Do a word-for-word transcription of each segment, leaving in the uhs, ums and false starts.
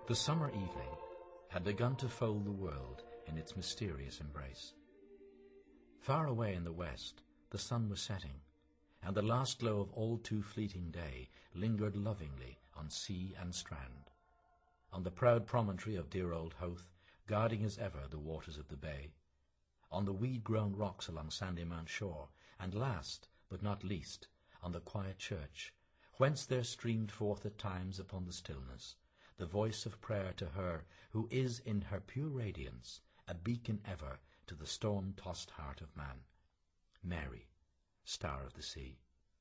The summer evening had begun to fold the world in its mysterious embrace. Far away in the west the sun was setting, and the last glow of all too fleeting day lingered lovingly on sea and strand. On the proud promontory of dear old Howth, guarding as ever the waters of the bay, on the weed-grown rocks along Sandymount shore, and last, but not least, on the quiet church, whence there streamed forth at times upon the stillness the voice of prayer to her who is in her pure radiance a beacon ever to the storm-tossed heart of man, Mary, Star of the Sea.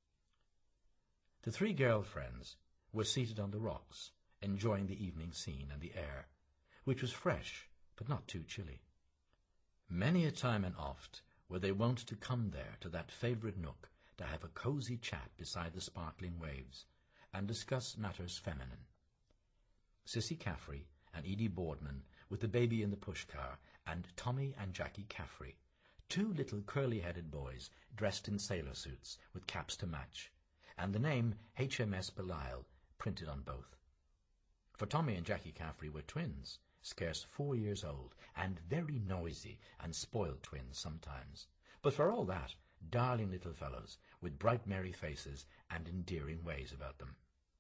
The three girl-friends were seated on the rocks, enjoying the evening scene and the air, which was fresh but not too chilly. Many a time and oft were they wont to come there to that favourite nook to have a cosy chat beside the sparkling waves and discuss matters feminine. Cissy Caffrey and Edie Boardman with the baby in the push-car, and Tommy and Jackie Caffrey, two little curly-headed boys dressed in sailor suits with caps to match, and the name H M S Belial printed on both. For Tommy and Jackie Caffrey were twins, scarce four years old, and very noisy and spoiled twins sometimes, but for all that, darling little fellows with bright merry faces and endearing ways about them.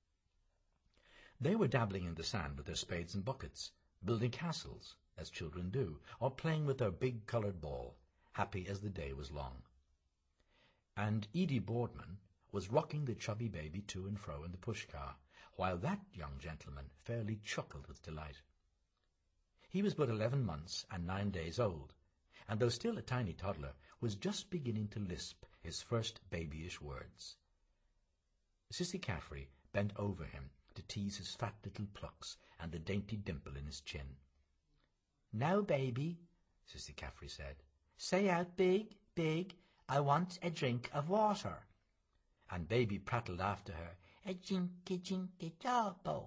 They were dabbling in the sand with their spades and buckets, building castles, as children do, or playing with their big coloured ball, happy as the day was long. And Edie Boardman was rocking the chubby baby to and fro in the push-car, while that young gentleman fairly chuckled with delight. He was but eleven months and nine days old, and though still a tiny toddler, was just beginning to lisp his first babyish words. Cissy Caffrey bent over him to tease his fat little plucks and the dainty dimple in his chin. "Now, baby," Cissy Caffrey said, "say out big, big, I want a drink of water." And baby prattled after her, "A jinky jinky dogbo."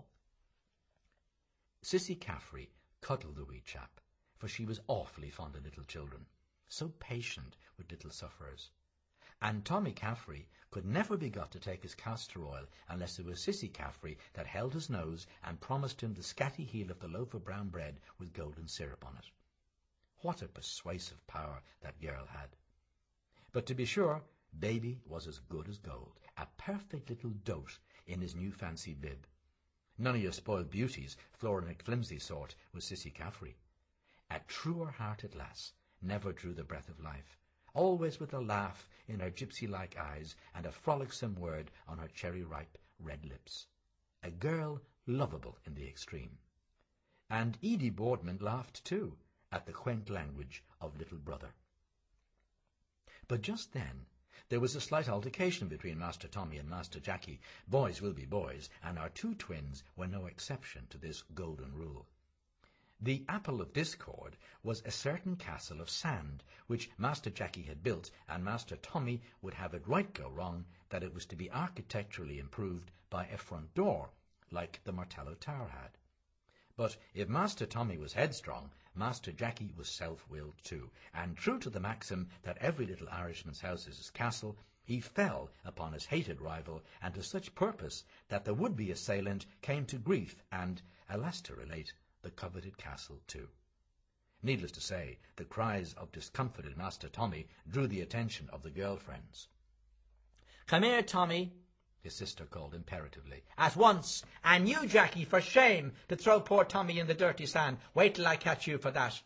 Cissy Caffrey cuddled the wee chap, for she was awfully fond of little children, so patient with little sufferers. And Tommy Caffrey could never be got to take his castor oil unless it was Cissy Caffrey that held his nose and promised him the scatty heel of the loaf of brown bread with golden syrup on it. What a persuasive power that girl had! But to be sure, baby was as good as gold, a perfect little dote in his new fancy bib. None of your spoiled beauties, Flora McFlimsy sort, was Cissy Caffrey. A truer-hearted lass never drew the breath of life, always with a laugh in her gypsy-like eyes and a frolicsome word on her cherry-ripe red lips. A girl lovable in the extreme. And Edie Boardman laughed too at the quaint language of little brother. But just then there was a slight altercation between Master Tommy and Master Jackie. Boys will be boys, and our two twins were no exception to this golden rule. The apple of discord was a certain castle of sand, which Master Jackie had built, and Master Tommy would have it right go wrong that it was to be architecturally improved by a front door, like the Martello Tower had. But if Master Tommy was headstrong, Master Jackie was self-willed too, and true to the maxim that every little Irishman's house is his castle, he fell upon his hated rival, and to such purpose that the would-be assailant came to grief and, alas to relate, the coveted castle too. Needless to say, the cries of discomfited Master Tommy drew the attention of the girl-friends. "Come here, Tommy," his sister called imperatively. "At once! And you, Jackie, for shame, to throw poor Tommy in the dirty sand. Wait till I catch you for that."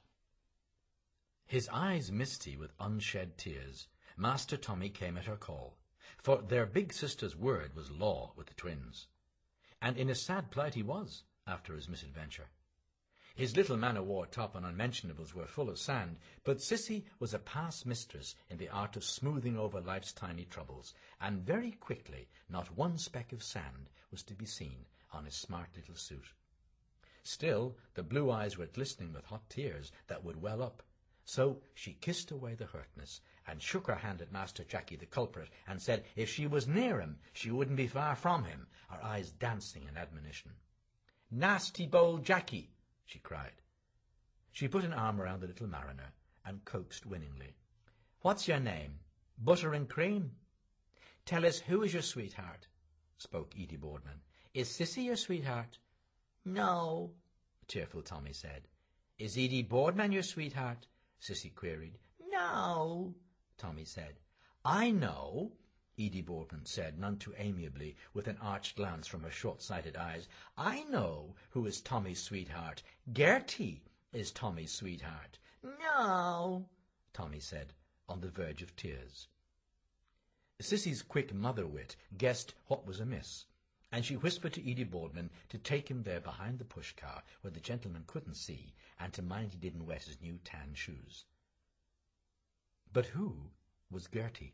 His eyes misty with unshed tears, Master Tommy came at her call, for their big sister's word was law with the twins. And in a sad plight he was, after his misadventure. His little man-o'-war top and unmentionables were full of sand, but Cissy was a past mistress in the art of smoothing over life's tiny troubles, and very quickly not one speck of sand was to be seen on his smart little suit. Still, the blue eyes were glistening with hot tears that would well up, so she kissed away the hurtness, and shook her hand at Master Jackie the culprit, and said if she was near him, she wouldn't be far from him, her eyes dancing in admonition. "Nasty bold Jackie!" she cried. She put an arm around the little mariner and coaxed winningly. "What's your name? Butter and cream?" "Tell us who is your sweetheart," spoke Edie Boardman. "Is Cissy your sweetheart?" "No," tearful Tommy said. "Is Edie Boardman your sweetheart?" Sissy queried. "No," Tommy said. "I know," Edie Boardman said, none too amiably, with an arch glance from her short-sighted eyes. "I know who is Tommy's sweetheart. Gertie is Tommy's sweetheart." "No," Tommy said, on the verge of tears. Sissy's quick mother-wit guessed what was amiss, and she whispered to Edie Boardman to take him there behind the push-car where the gentleman couldn't see, and to mind he didn't wet his new tan shoes. But who was Gertie?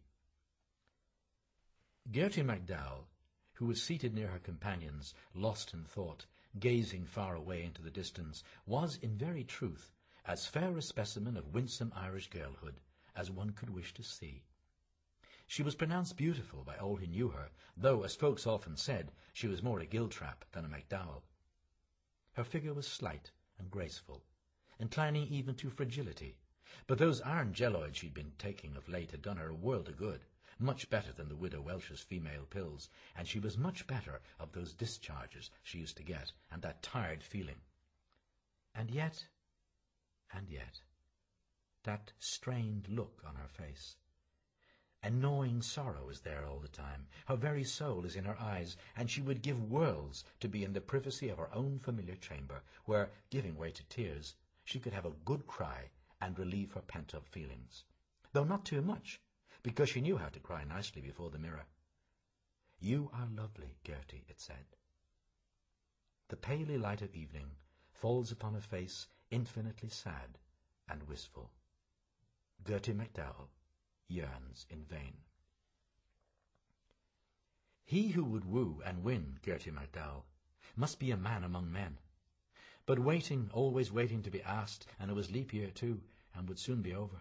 Gertie MacDowell, who was seated near her companions, lost in thought, gazing far away into the distance, was, in very truth, as fair a specimen of winsome Irish girlhood as one could wish to see. She was pronounced beautiful by all who knew her, though, as folks often said, she was more a Giltrap than a MacDowell. Her figure was slight and graceful, inclining even to fragility, but those iron jelloids she'd been taking of late had done her a world of good, much better than the Widow Welch's female pills, and she was much better of those discharges she used to get, and that tired feeling. And yet, and yet, that strained look on her face. A gnawing sorrow is there all the time. Her very soul is in her eyes, and she would give worlds to be in the privacy of her own familiar chamber, where, giving way to tears, she could have a good cry and relieve her pent-up feelings. Though not too much, because she knew how to cry nicely before the mirror. "You are lovely, Gertie," it said. The paly light of evening falls upon a face infinitely sad and wistful. Gertie MacDowell yearns in vain. He who would woo and win Gertie MacDowell must be a man among men. But waiting, always waiting to be asked, and it was leap year too, and would soon be over.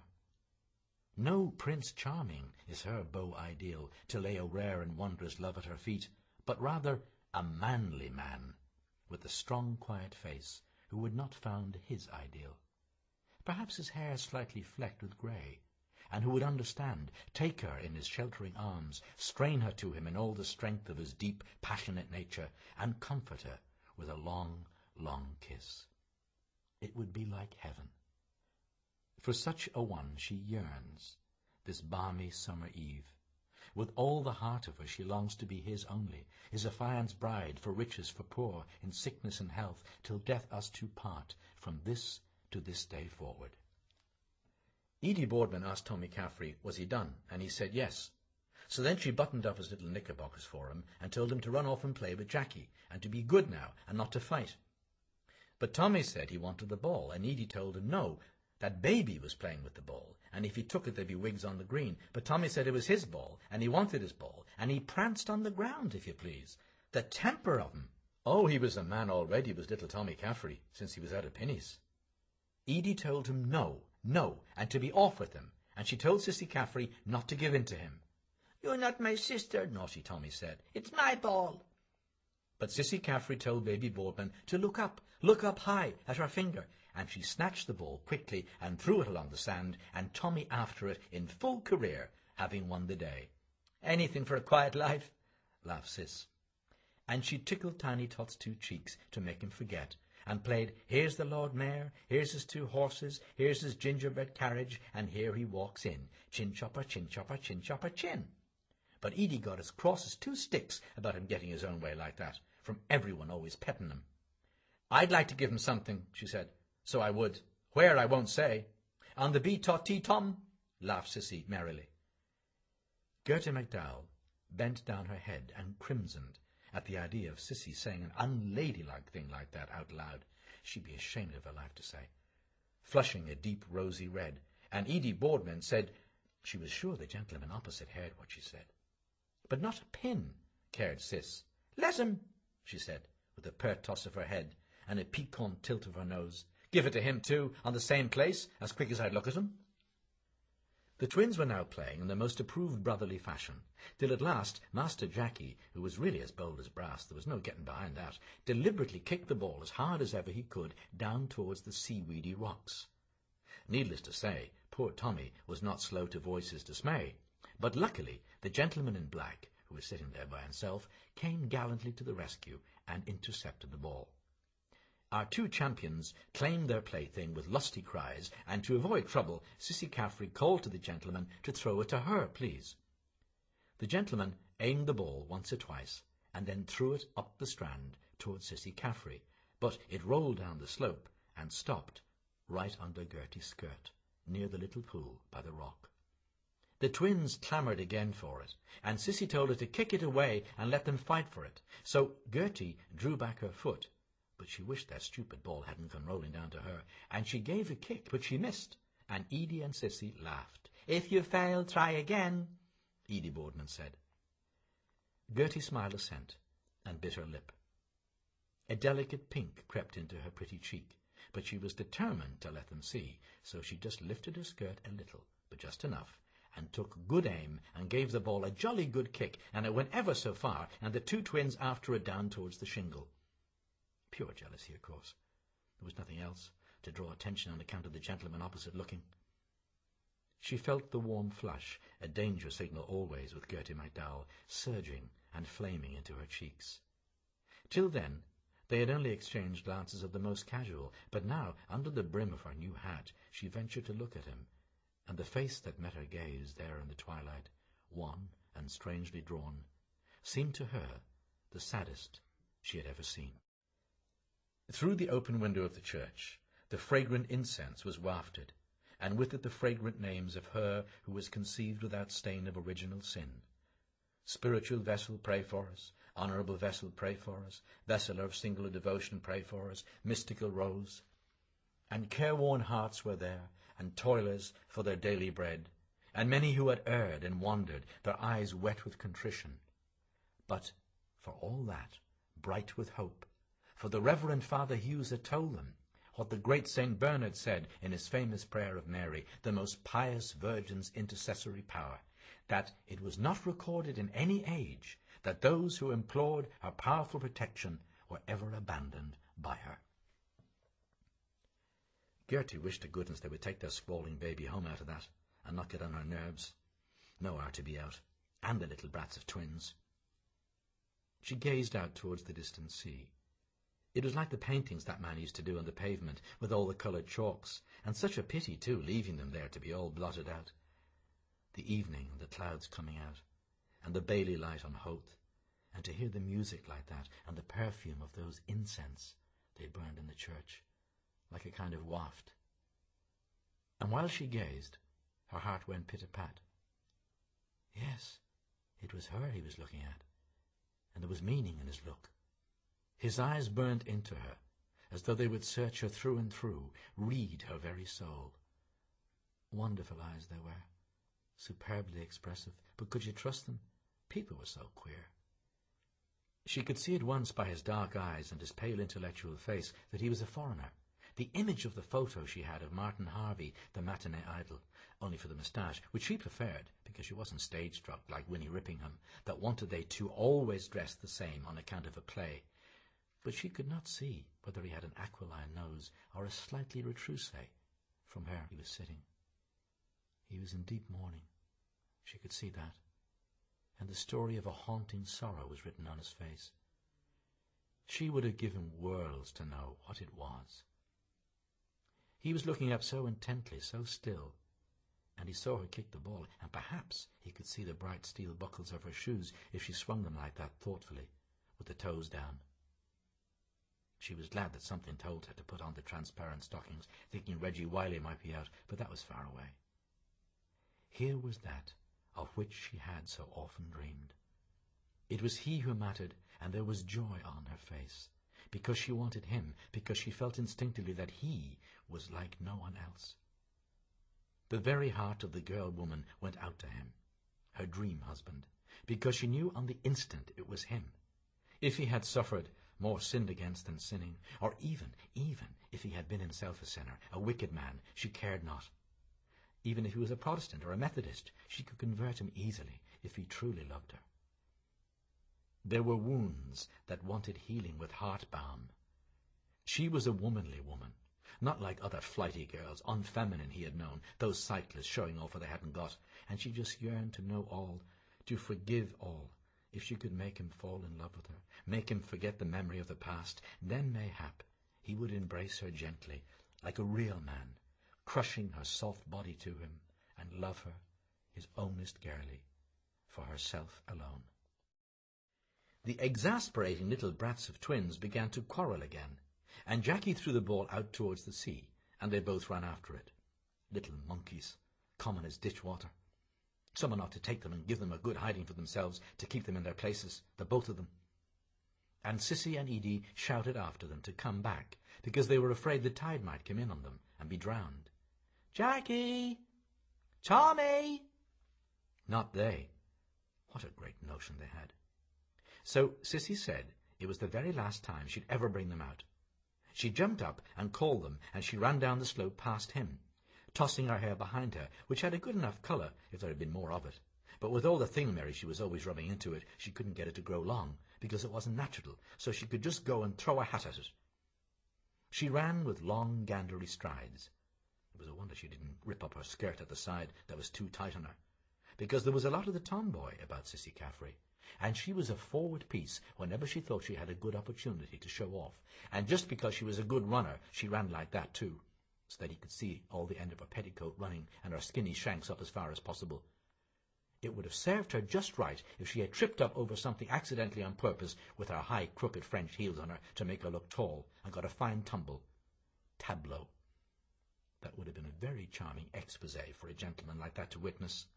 No Prince Charming is her beau ideal, to lay a rare and wondrous love at her feet, but rather a manly man, with a strong, quiet face, who would not found his ideal. Perhaps his hair slightly flecked with grey, and who would understand, take her in his sheltering arms, strain her to him in all the strength of his deep, passionate nature, and comfort her with a long, long kiss. It would be like heaven. For such a one she yearns, this balmy summer eve. With all the heart of her she longs to be his only, his affianced bride, for riches, for poor, in sickness and health, till death us two part, from this to this day forward. Edie Boardman asked Tommy Caffrey was he done, and he said yes. So then she buttoned up his little knickerbockers for him, and told him to run off and play with Jackie, and to be good now, and not to fight. But Tommy said he wanted the ball, and Edie told him no, that Baby was playing with the ball, and if he took it there'd be wigs on the green. But Tommy said it was his ball, and he wanted his ball, and he pranced on the ground, if you please. The temper of him! Oh, he was a man already, was little Tommy Caffrey, since he was out of pinnies. Edie told him no, no, and to be off with him, and she told Sissy Caffrey not to give in to him. "You're not my sister," naughty Tommy said. "It's my ball." But Sissy Caffrey told Baby Boardman to look up, look up high at her finger, and she snatched the ball quickly and threw it along the sand, and Tommy after it in full career, having won the day. "Anything for a quiet life," laughed Sis. And she tickled Tiny Tot's two cheeks to make him forget, and played, "Here's the Lord Mayor, here's his two horses, here's his gingerbread carriage, and here he walks in, chin-chopper, chin-chopper, chin-chopper, chin." But Edie got as cross as two sticks about him getting his own way like that, from everyone always petting him. "I'd like to give him something," she said, "so I would. Where, I won't say. On the bee-tot-tee-tom," laughed Sissy merrily. Gertie MacDowell bent down her head and crimsoned at the idea of Sissy saying an unladylike thing like that out loud. She'd be ashamed of her life to say. Flushing a deep rosy red, and Edie Boardman said she was sure the gentleman opposite heard what she said. But not a pin cared Sis. "Let him," she said, with a pert toss of her head and a piquant tilt of her nose. "Give it to him, too, on the same place, as quick as I'd look at him." The twins were now playing in the most approved brotherly fashion, till at last Master Jackie, who was really as bold as brass, there was no getting behind that, deliberately kicked the ball as hard as ever he could down towards the seaweedy rocks. Needless to say, poor Tommy was not slow to voice his dismay, but luckily the gentleman in black, who was sitting there by himself, came gallantly to the rescue and intercepted the ball. Our two champions claimed their plaything with lusty cries, and to avoid trouble, Sissy Caffrey called to the gentleman to throw it to her, please. The gentleman aimed the ball once or twice, and then threw it up the strand towards Sissy Caffrey, but it rolled down the slope and stopped right under Gertie's skirt, near the little pool by the rock. The twins clamoured again for it, and Sissy told her to kick it away and let them fight for it. So Gertie drew back her foot, but she wished that stupid ball hadn't come rolling down to her, and she gave a kick, but she missed, and Edie and Sissy laughed. "If you fail, try again," Edie Boardman said. Gertie smiled assent and bit her lip. A delicate pink crept into her pretty cheek, but she was determined to let them see, so she just lifted her skirt a little, but just enough, and took good aim and gave the ball a jolly good kick, and it went ever so far, and the two twins after it down towards the shingle. Pure jealousy, of course. There was nothing else, to draw attention on account of the gentleman opposite looking. She felt the warm flush, a danger signal always with Gertie MacDowell, surging and flaming into her cheeks. Till then, they had only exchanged glances of the most casual, but now, under the brim of her new hat, she ventured to look at him, and the face that met her gaze there in the twilight, wan and strangely drawn, seemed to her the saddest she had ever seen. Through the open window of the church, the fragrant incense was wafted, and with it the fragrant names of her who was conceived without stain of original sin. Spiritual vessel, pray for us. Honourable vessel, pray for us. Vessel of singular devotion, pray for us. Mystical rose. And careworn hearts were there, and toilers for their daily bread, and many who had erred and wandered, their eyes wet with contrition. But for all that, bright with hope, for the Reverend Father Hughes had told them what the great Saint Bernard said in his famous prayer of Mary, the most pious Virgin's intercessory power, that it was not recorded in any age that those who implored her powerful protection were ever abandoned by her. Gertie wished to goodness they would take their squalling baby home out of that, and not get on her nerves. No are to be out, and the little brats of twins. She gazed out towards the distant sea. It was like the paintings that man used to do on the pavement, with all the coloured chalks, and such a pity, too, leaving them there to be all blotted out. The evening and the clouds coming out, and the Bailey light on Howth, and to hear the music like that, and the perfume of those incense they burned in the church, like a kind of waft. And while she gazed, her heart went pit-a-pat. Yes, it was her he was looking at, and there was meaning in his look. His eyes burnt into her, as though they would search her through and through, read her very soul. Wonderful eyes they were, superbly expressive, but could you trust them? People were so queer. She could see at once by his dark eyes and his pale intellectual face that he was a foreigner. The image of the photo she had of Martin Harvey, the matinee idol, only for the moustache, which she preferred because she wasn't stage-struck like Winnie Rippingham, that wanted they two always dressed the same on account of a play. But she could not see whether he had an aquiline nose or a slightly retrousse from where he was sitting. He was in deep mourning. She could see that. And the story of a haunting sorrow was written on his face. She would have given worlds to know what it was. He was looking up so intently, so still, and he saw her kick the ball, and perhaps he could see the bright steel buckles of her shoes if she swung them like that thoughtfully, with the toes down. She was glad that something told her to put on the transparent stockings, thinking Reggie Wiley might be out, but that was far away. Here was that of which she had so often dreamed. It was he who mattered, and there was joy on her face, because she wanted him, because she felt instinctively that he was like no one else. The very heart of the girl-woman went out to him, her dream husband, because she knew on the instant it was him. If he had suffered, more sinned against than sinning, or even, even if he had been himself a sinner, a wicked man, she cared not. Even if he was a Protestant or a Methodist, she could convert him easily if he truly loved her. There were wounds that wanted healing with heart balm. She was a womanly woman, not like other flighty girls, unfeminine he had known, those cyclists showing off what they hadn't got, and she just yearned to know all, to forgive all. If she could make him fall in love with her, make him forget the memory of the past, then mayhap he would embrace her gently, like a real man, crushing her soft body to him, and love her, his ownest girlie, for herself alone. The exasperating little brats of twins began to quarrel again, and Jackie threw the ball out towards the sea, and they both ran after it. Little monkeys, common as ditch water. Someone ought to take them and give them a good hiding for themselves to keep them in their places, the both of them. And Cissy and Edie shouted after them to come back, because they were afraid the tide might come in on them and be drowned. "Jackie! Tommy!" Not they. What a great notion they had. So Cissy said it was the very last time she'd ever bring them out. She jumped up and called them, and she ran down the slope past him, tossing her hair behind her, which had a good enough colour if there had been more of it. But with all the thinglemerry she was always rubbing into it, she couldn't get it to grow long, because it wasn't natural, so she could just go and throw a hat at it. She ran with long, gandery strides. It was a wonder she didn't rip up her skirt at the side that was too tight on her, because there was a lot of the tomboy about Cissy Caffrey, and she was a forward piece whenever she thought she had a good opportunity to show off, and just because she was a good runner, she ran like that too, so that he could see all the end of her petticoat running and her skinny shanks up as far as possible. It would have served her just right if she had tripped up over something accidentally on purpose with her high, crooked French heels on her to make her look tall, and got a fine tumble. Tableau. That would have been a very charming exposé for a gentleman like that to witness.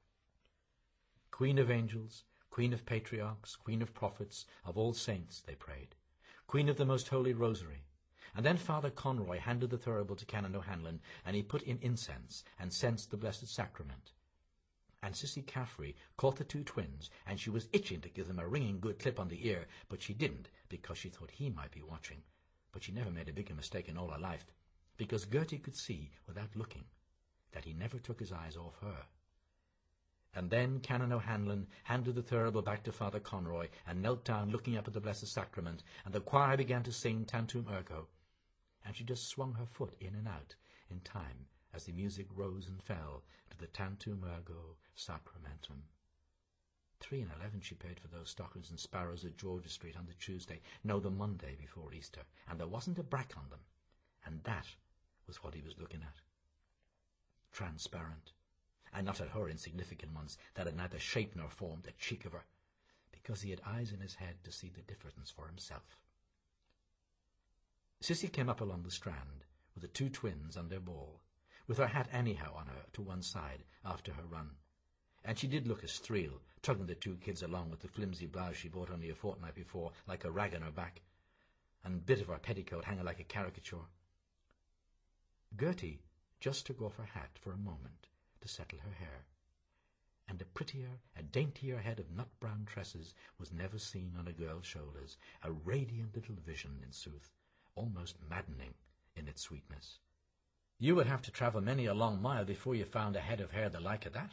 Queen of angels, Queen of patriarchs, Queen of prophets, of all saints, they prayed. Queen of the most holy rosary. And then Father Conroy handed the thurible to Canon O'Hanlon, and he put in incense and censed the Blessed Sacrament. And Cissy Caffrey caught the two twins, and she was itching to give them a ringing good clip on the ear, but she didn't, because she thought he might be watching. But she never made a bigger mistake in all her life, because Gertie could see, without looking, that he never took his eyes off her. And then Canon O'Hanlon handed the thurible back to Father Conroy, and knelt down looking up at the Blessed Sacrament, and the choir began to sing Tantum Ergo, and she just swung her foot in and out in time as the music rose and fell to the Tantum Ergo Sacramentum. Three and eleven she paid for those stockings and sparrows at George's Street on the Tuesday, no, the Monday before Easter, and there wasn't a brack on them, and that was what he was looking at. Transparent, and not at her insignificant ones that had neither shape nor form, the cheek of her, because he had eyes in his head to see the difference for himself. Cissy came up along the Strand, with the two twins and their ball, with her hat anyhow on her to one side after her run, and she did look a streel, tugging the two kids along with the flimsy blouse she bought only a fortnight before, like a rag on her back, and bit of her petticoat hanging like a caricature. Gertie just took off her hat for a moment to settle her hair, and a prettier, a daintier head of nut-brown tresses was never seen on a girl's shoulders, a radiant little vision, in sooth, almost maddening in its sweetness. You would have to travel many a long mile before you found a head of hair the like of that.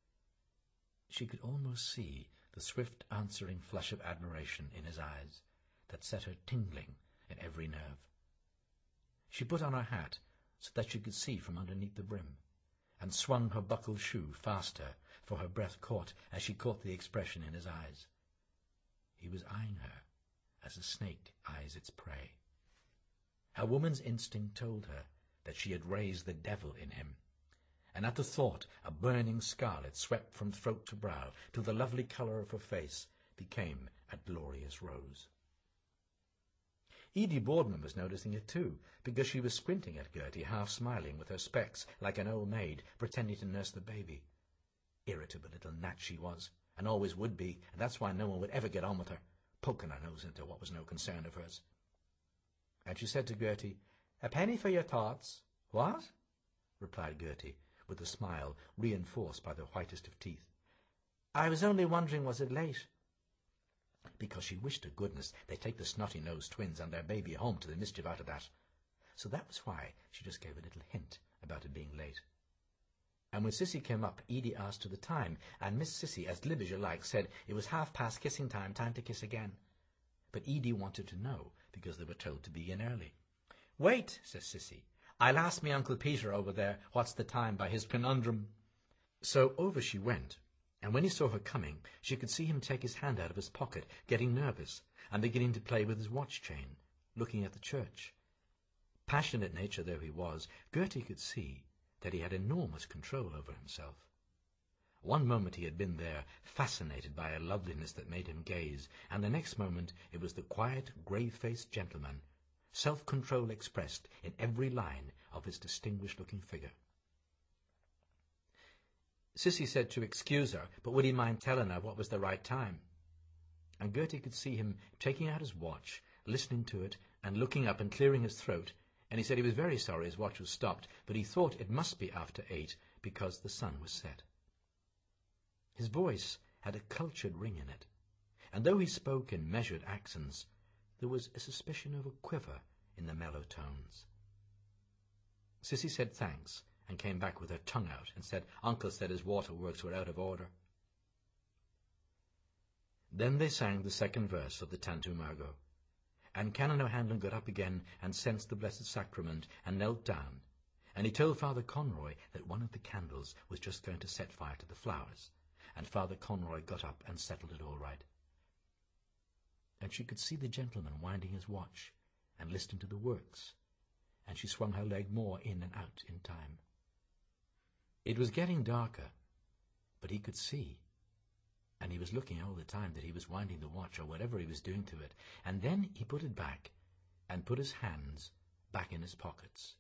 She could almost see the swift answering flush of admiration in his eyes that set her tingling in every nerve. She put on her hat so that she could see from underneath the brim, and swung her buckled shoe faster, for her breath caught as she caught the expression in his eyes. He was eyeing her as a snake eyes its prey. Her woman's instinct told her that she had raised the devil in him, and at the thought a burning scarlet swept from throat to brow till the lovely colour of her face became a glorious rose. Edie Boardman was noticing it too, because she was squinting at Gertie, half smiling with her specs like an old maid pretending to nurse the baby. Irritable little gnat she was, and always would be, and that's why no one would ever get on with her, poking her nose into what was no concern of hers. And she said to Gertie, "A penny for your thoughts." "What?" replied Gertie, with a smile reinforced by the whitest of teeth. "I was only wondering, was it late?" Because she wished to goodness they'd take the snotty-nosed twins and their baby home to the mischief out of that. So that was why she just gave a little hint about it being late. And when Cissy came up, Edie asked her the time, and Miss Cissy, as glib as you like, said it was half past kissing time, time to kiss again. But Edie wanted to know, because they were told to be in early. "Wait," says Cissy, "I'll ask me Uncle Peter over there what's the time by his conundrum." So over she went, and when he saw her coming, she could see him take his hand out of his pocket, getting nervous, and beginning to play with his watch chain, looking at the church. Passionate nature though he was, Gertie could see that he had enormous control over himself. One moment he had been there, fascinated by a loveliness that made him gaze, and the next moment it was the quiet, grave-faced gentleman, self-control expressed in every line of his distinguished-looking figure. Sissy said to excuse her, but would he mind telling her what was the right time? And Gertie could see him taking out his watch, listening to it, and looking up and clearing his throat, and he said he was very sorry his watch was stopped, but he thought it must be after eight, because the sun was set. His voice had a cultured ring in it, and though he spoke in measured accents, there was a suspicion of a quiver in the mellow tones. Sissy said thanks, and came back with her tongue out, and said Uncle said his waterworks were out of order. Then they sang the second verse of the Tantu Margot, and Canon O'Hanlon got up again and sensed the Blessed Sacrament and knelt down, and he told Father Conroy that one of the candles was just going to set fire to the flowers, and Father Conroy got up and settled it all right. And she could see the gentleman winding his watch and listening to the works, and she swung her leg more in and out in time. It was getting darker, but he could see, and he was looking all the time that he was winding the watch or whatever he was doing to it, and then he put it back and put his hands back in his pockets.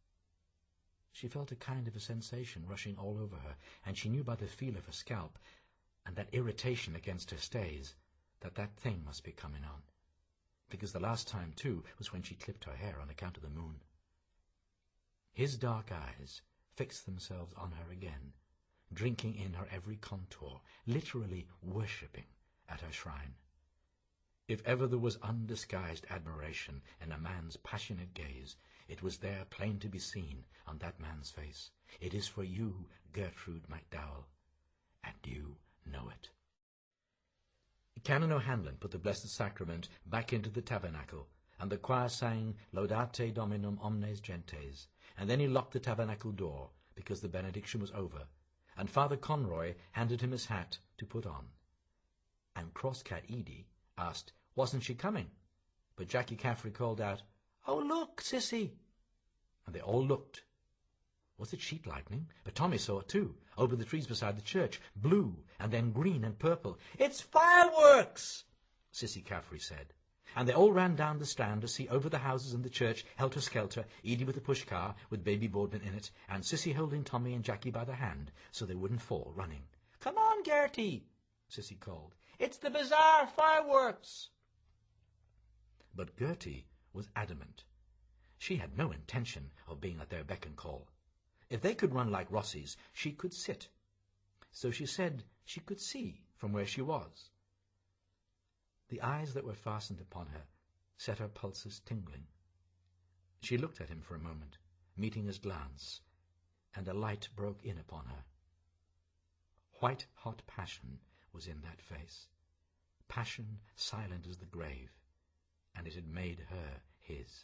She felt a kind of a sensation rushing all over her, and she knew by the feel of her scalp and that irritation against her stays that that thing must be coming on, because the last time, too, was when she clipped her hair on account of the moon. His dark eyes fixed themselves on her again, drinking in her every contour, literally worshipping at her shrine. If ever there was undisguised admiration in a man's passionate gaze, it was there plain to be seen on that man's face. It is for you, Gertrude MacDowell, and you know it. Canon O'Hanlon put the Blessed Sacrament back into the tabernacle, and the choir sang Laudate Dominum Omnes Gentes, and then he locked the tabernacle door, because the benediction was over, and Father Conroy handed him his hat to put on. And Crosscat Edie asked, wasn't she coming? But Jackie Caffrey called out, "Oh, look, Sissy!" And they all looked. Was it sheet lightning? But Tommy saw it too, over the trees beside the church, blue, and then green and purple. "It's fireworks!" Sissy Caffrey said. And they all ran down the Strand to see over the houses and the church, helter-skelter, Edie with a push-car with baby Boardman in it, and Sissy holding Tommy and Jackie by the hand so they wouldn't fall running. "Come on, Gertie," Sissy called. "It's the bazaar fireworks." But Gertie was adamant. She had no intention of being at their beck and call. If they could run like Rossies, she could sit. So she said she could see from where she was. The eyes that were fastened upon her set her pulses tingling. She looked at him for a moment, meeting his glance, and a light broke in upon her. White-hot passion was in that face, passion silent as the grave, and it had made her his.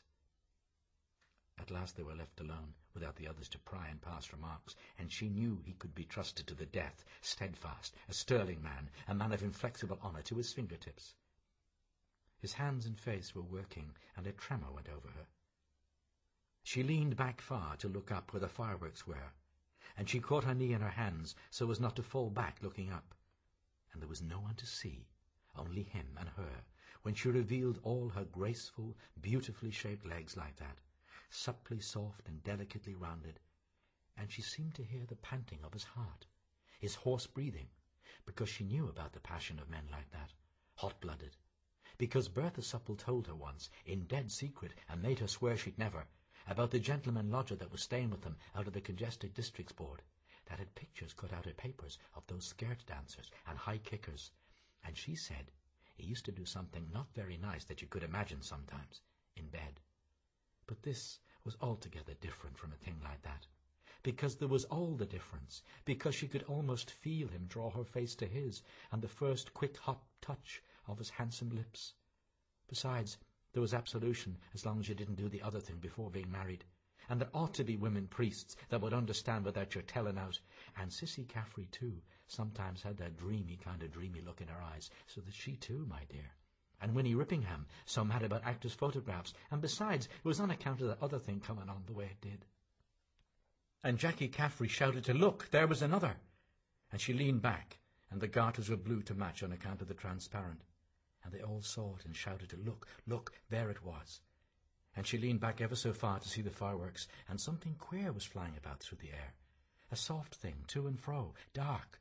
At last they were left alone, without the others to pry and pass remarks, and she knew he could be trusted to the death, steadfast, a sterling man, a man of inflexible honour to his fingertips. His hands and face were working, and a tremor went over her. She leaned back far to look up where the fireworks were, and she caught her knee in her hands so as not to fall back looking up. And there was no one to see, only him and her, when she revealed all her graceful, beautifully shaped legs like that, supply soft and delicately rounded, and she seemed to hear the panting of his heart, his hoarse breathing, because she knew about the passion of men like that, hot-blooded, because Bertha Supple told her once, in dead secret, and made her swear she'd never, about the gentleman lodger that was staying with them out of the Congested Districts Board, that had pictures cut out of papers of those skirt dancers and high kickers, and she said he used to do something not very nice that you could imagine sometimes, in bed. But this was altogether different from a thing like that, because there was all the difference, because she could almost feel him draw her face to his, and the first quick hot touch of his handsome lips. Besides, there was absolution as long as you didn't do the other thing before being married, and there ought to be women priests that would understand without your telling out, and Sissy Caffrey, too, sometimes had that dreamy kind of dreamy look in her eyes, so that she, too, my dear, And Winnie Rippingham so mad about actors' photographs, and besides, it was on account of that other thing coming on the way it did. And Jackie Caffrey shouted to look, there was another. And she leaned back, and the garters were blue to match on account of the transparent. And they all saw it and shouted to look, look, there it was. And she leaned back ever so far to see the fireworks, and something queer was flying about through the air. A soft thing, to and fro, dark.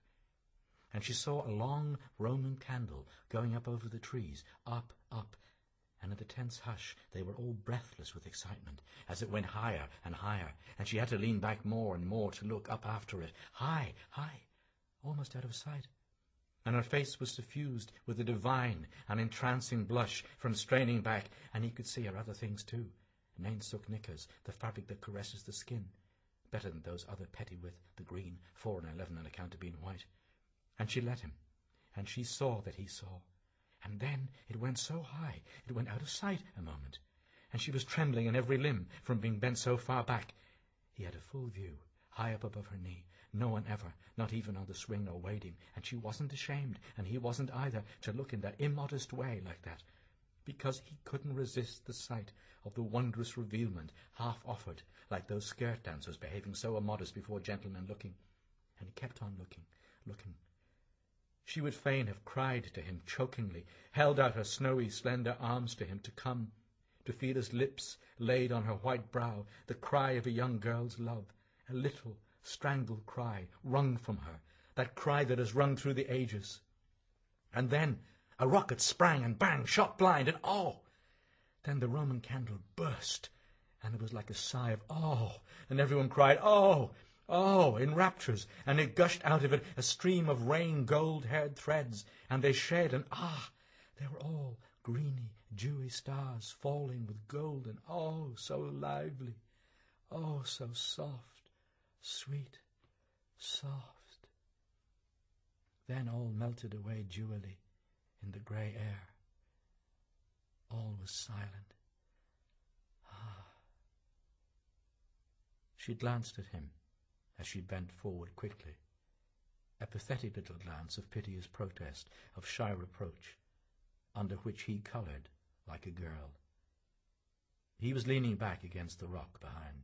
And she saw a long Roman candle going up over the trees, up, up, and in the tense hush they were all breathless with excitement, as it went higher and higher, and she had to lean back more and more to look up after it, high, high, almost out of sight. And her face was suffused with a divine and entrancing blush from straining back, and he could see her other things too, nainsook knickers, the fabric that caresses the skin, better than those other petty with the green, four and eleven on account of being white. And she let him, and she saw that he saw. And then it went so high, it went out of sight a moment, and she was trembling in every limb from being bent so far back. He had a full view, high up above her knee, no one ever, not even on the swing or wading, and she wasn't ashamed, and he wasn't either, to look in that immodest way like that, because he couldn't resist the sight of the wondrous revealment half offered, like those skirt dancers behaving so immodest before gentlemen looking. And he kept on looking, looking. She would fain have cried to him chokingly, held out her snowy, slender arms to him to come, to feel his lips laid on her white brow, the cry of a young girl's love, a little, strangled cry wrung from her, that cry that has rung through the ages. And then a rocket sprang and bang, shot blind, and oh! Then the Roman candle burst, and it was like a sigh of oh, and everyone cried oh! Oh, in raptures, and it gushed out of it a stream of rain gold-haired threads, and they shed, and ah, they were all greeny, dewy stars falling with gold, and oh, so lively, oh, so soft, sweet, soft. Then all melted away dewily in the grey air. All was silent. Ah. She glanced at him as she bent forward quickly, a pathetic little glance of piteous protest, of shy reproach, under which he coloured like a girl. He was leaning back against the rock behind.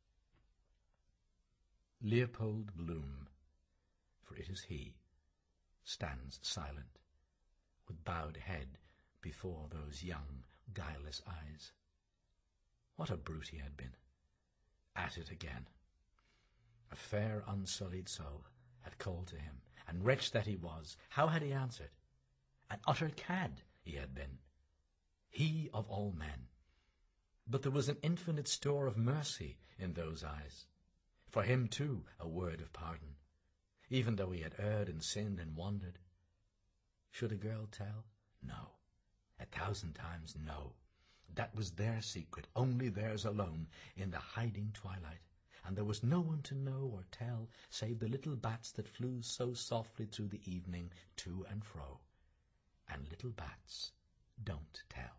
Leopold Bloom, for it is he, stands silent, with bowed head before those young, guileless eyes. What a brute he had been! At it again! A fair, unsullied soul had called to him, and wretch that he was, how had he answered? An utter cad he had been, he of all men. But there was an infinite store of mercy in those eyes. For him, too, a word of pardon, even though he had erred and sinned and wandered. Should a girl tell? No. A thousand times no. That was their secret, only theirs alone, in the hiding twilight. And there was no one to know or tell save the little bats that flew so softly through the evening to and fro. And little bats don't tell.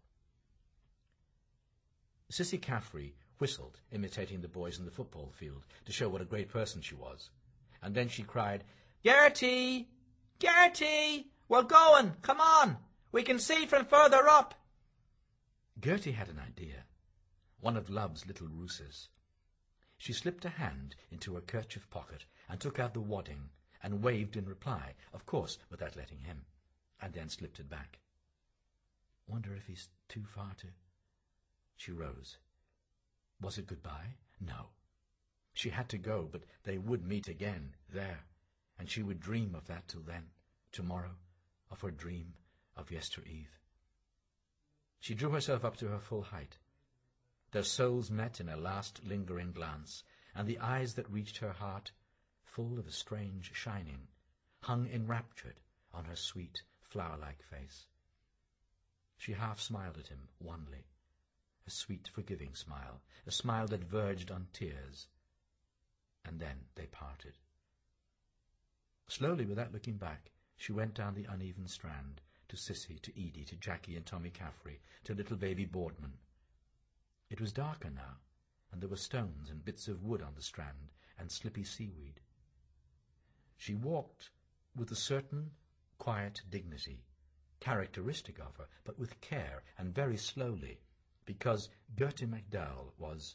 Cissy Caffrey whistled, imitating the boys in the football field, to show what a great person she was. And then she cried, "Gertie! Gertie! We're going! Come on! We can see from further up!" Gertie had an idea, one of Love's little ruses. She slipped a hand into her kerchief pocket and took out the wadding and waved in reply, of course without letting him, and then slipped it back. Wonder if he's too far to... She rose. Was it goodbye? No. She had to go, but they would meet again, there, and she would dream of that till then, tomorrow, of her dream of yestereve. She drew herself up to her full height. Their souls met in a last lingering glance, and the eyes that reached her heart, full of a strange shining, hung enraptured on her sweet, flower-like face. She half smiled at him, wanly, a sweet, forgiving smile, a smile that verged on tears. And then they parted. Slowly, without looking back, she went down the uneven strand, to Cissy, to Edie, to Jackie and Tommy Caffrey, to little baby Boardman. It was darker now, and there were stones and bits of wood on the strand, and slippy seaweed. She walked with a certain quiet dignity, characteristic of her, but with care and very slowly, because Gertie MacDowell was...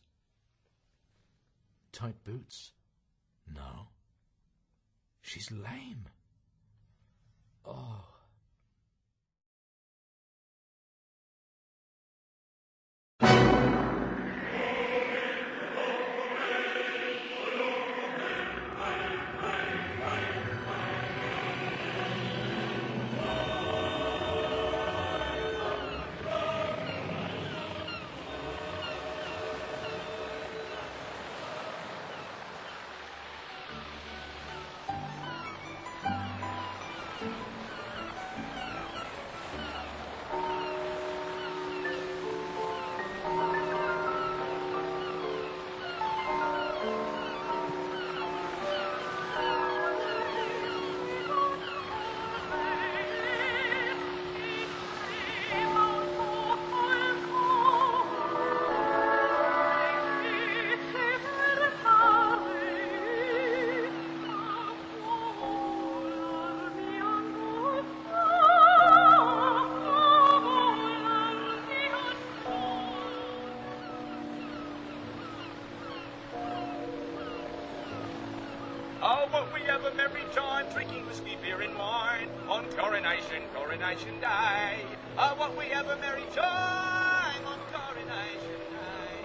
Tight boots? No. She's lame. Oh. Oh, what we have a merry time drinking whiskey, beer and wine on Coronation, Coronation Day. Oh, what we have a merry time on Coronation Day.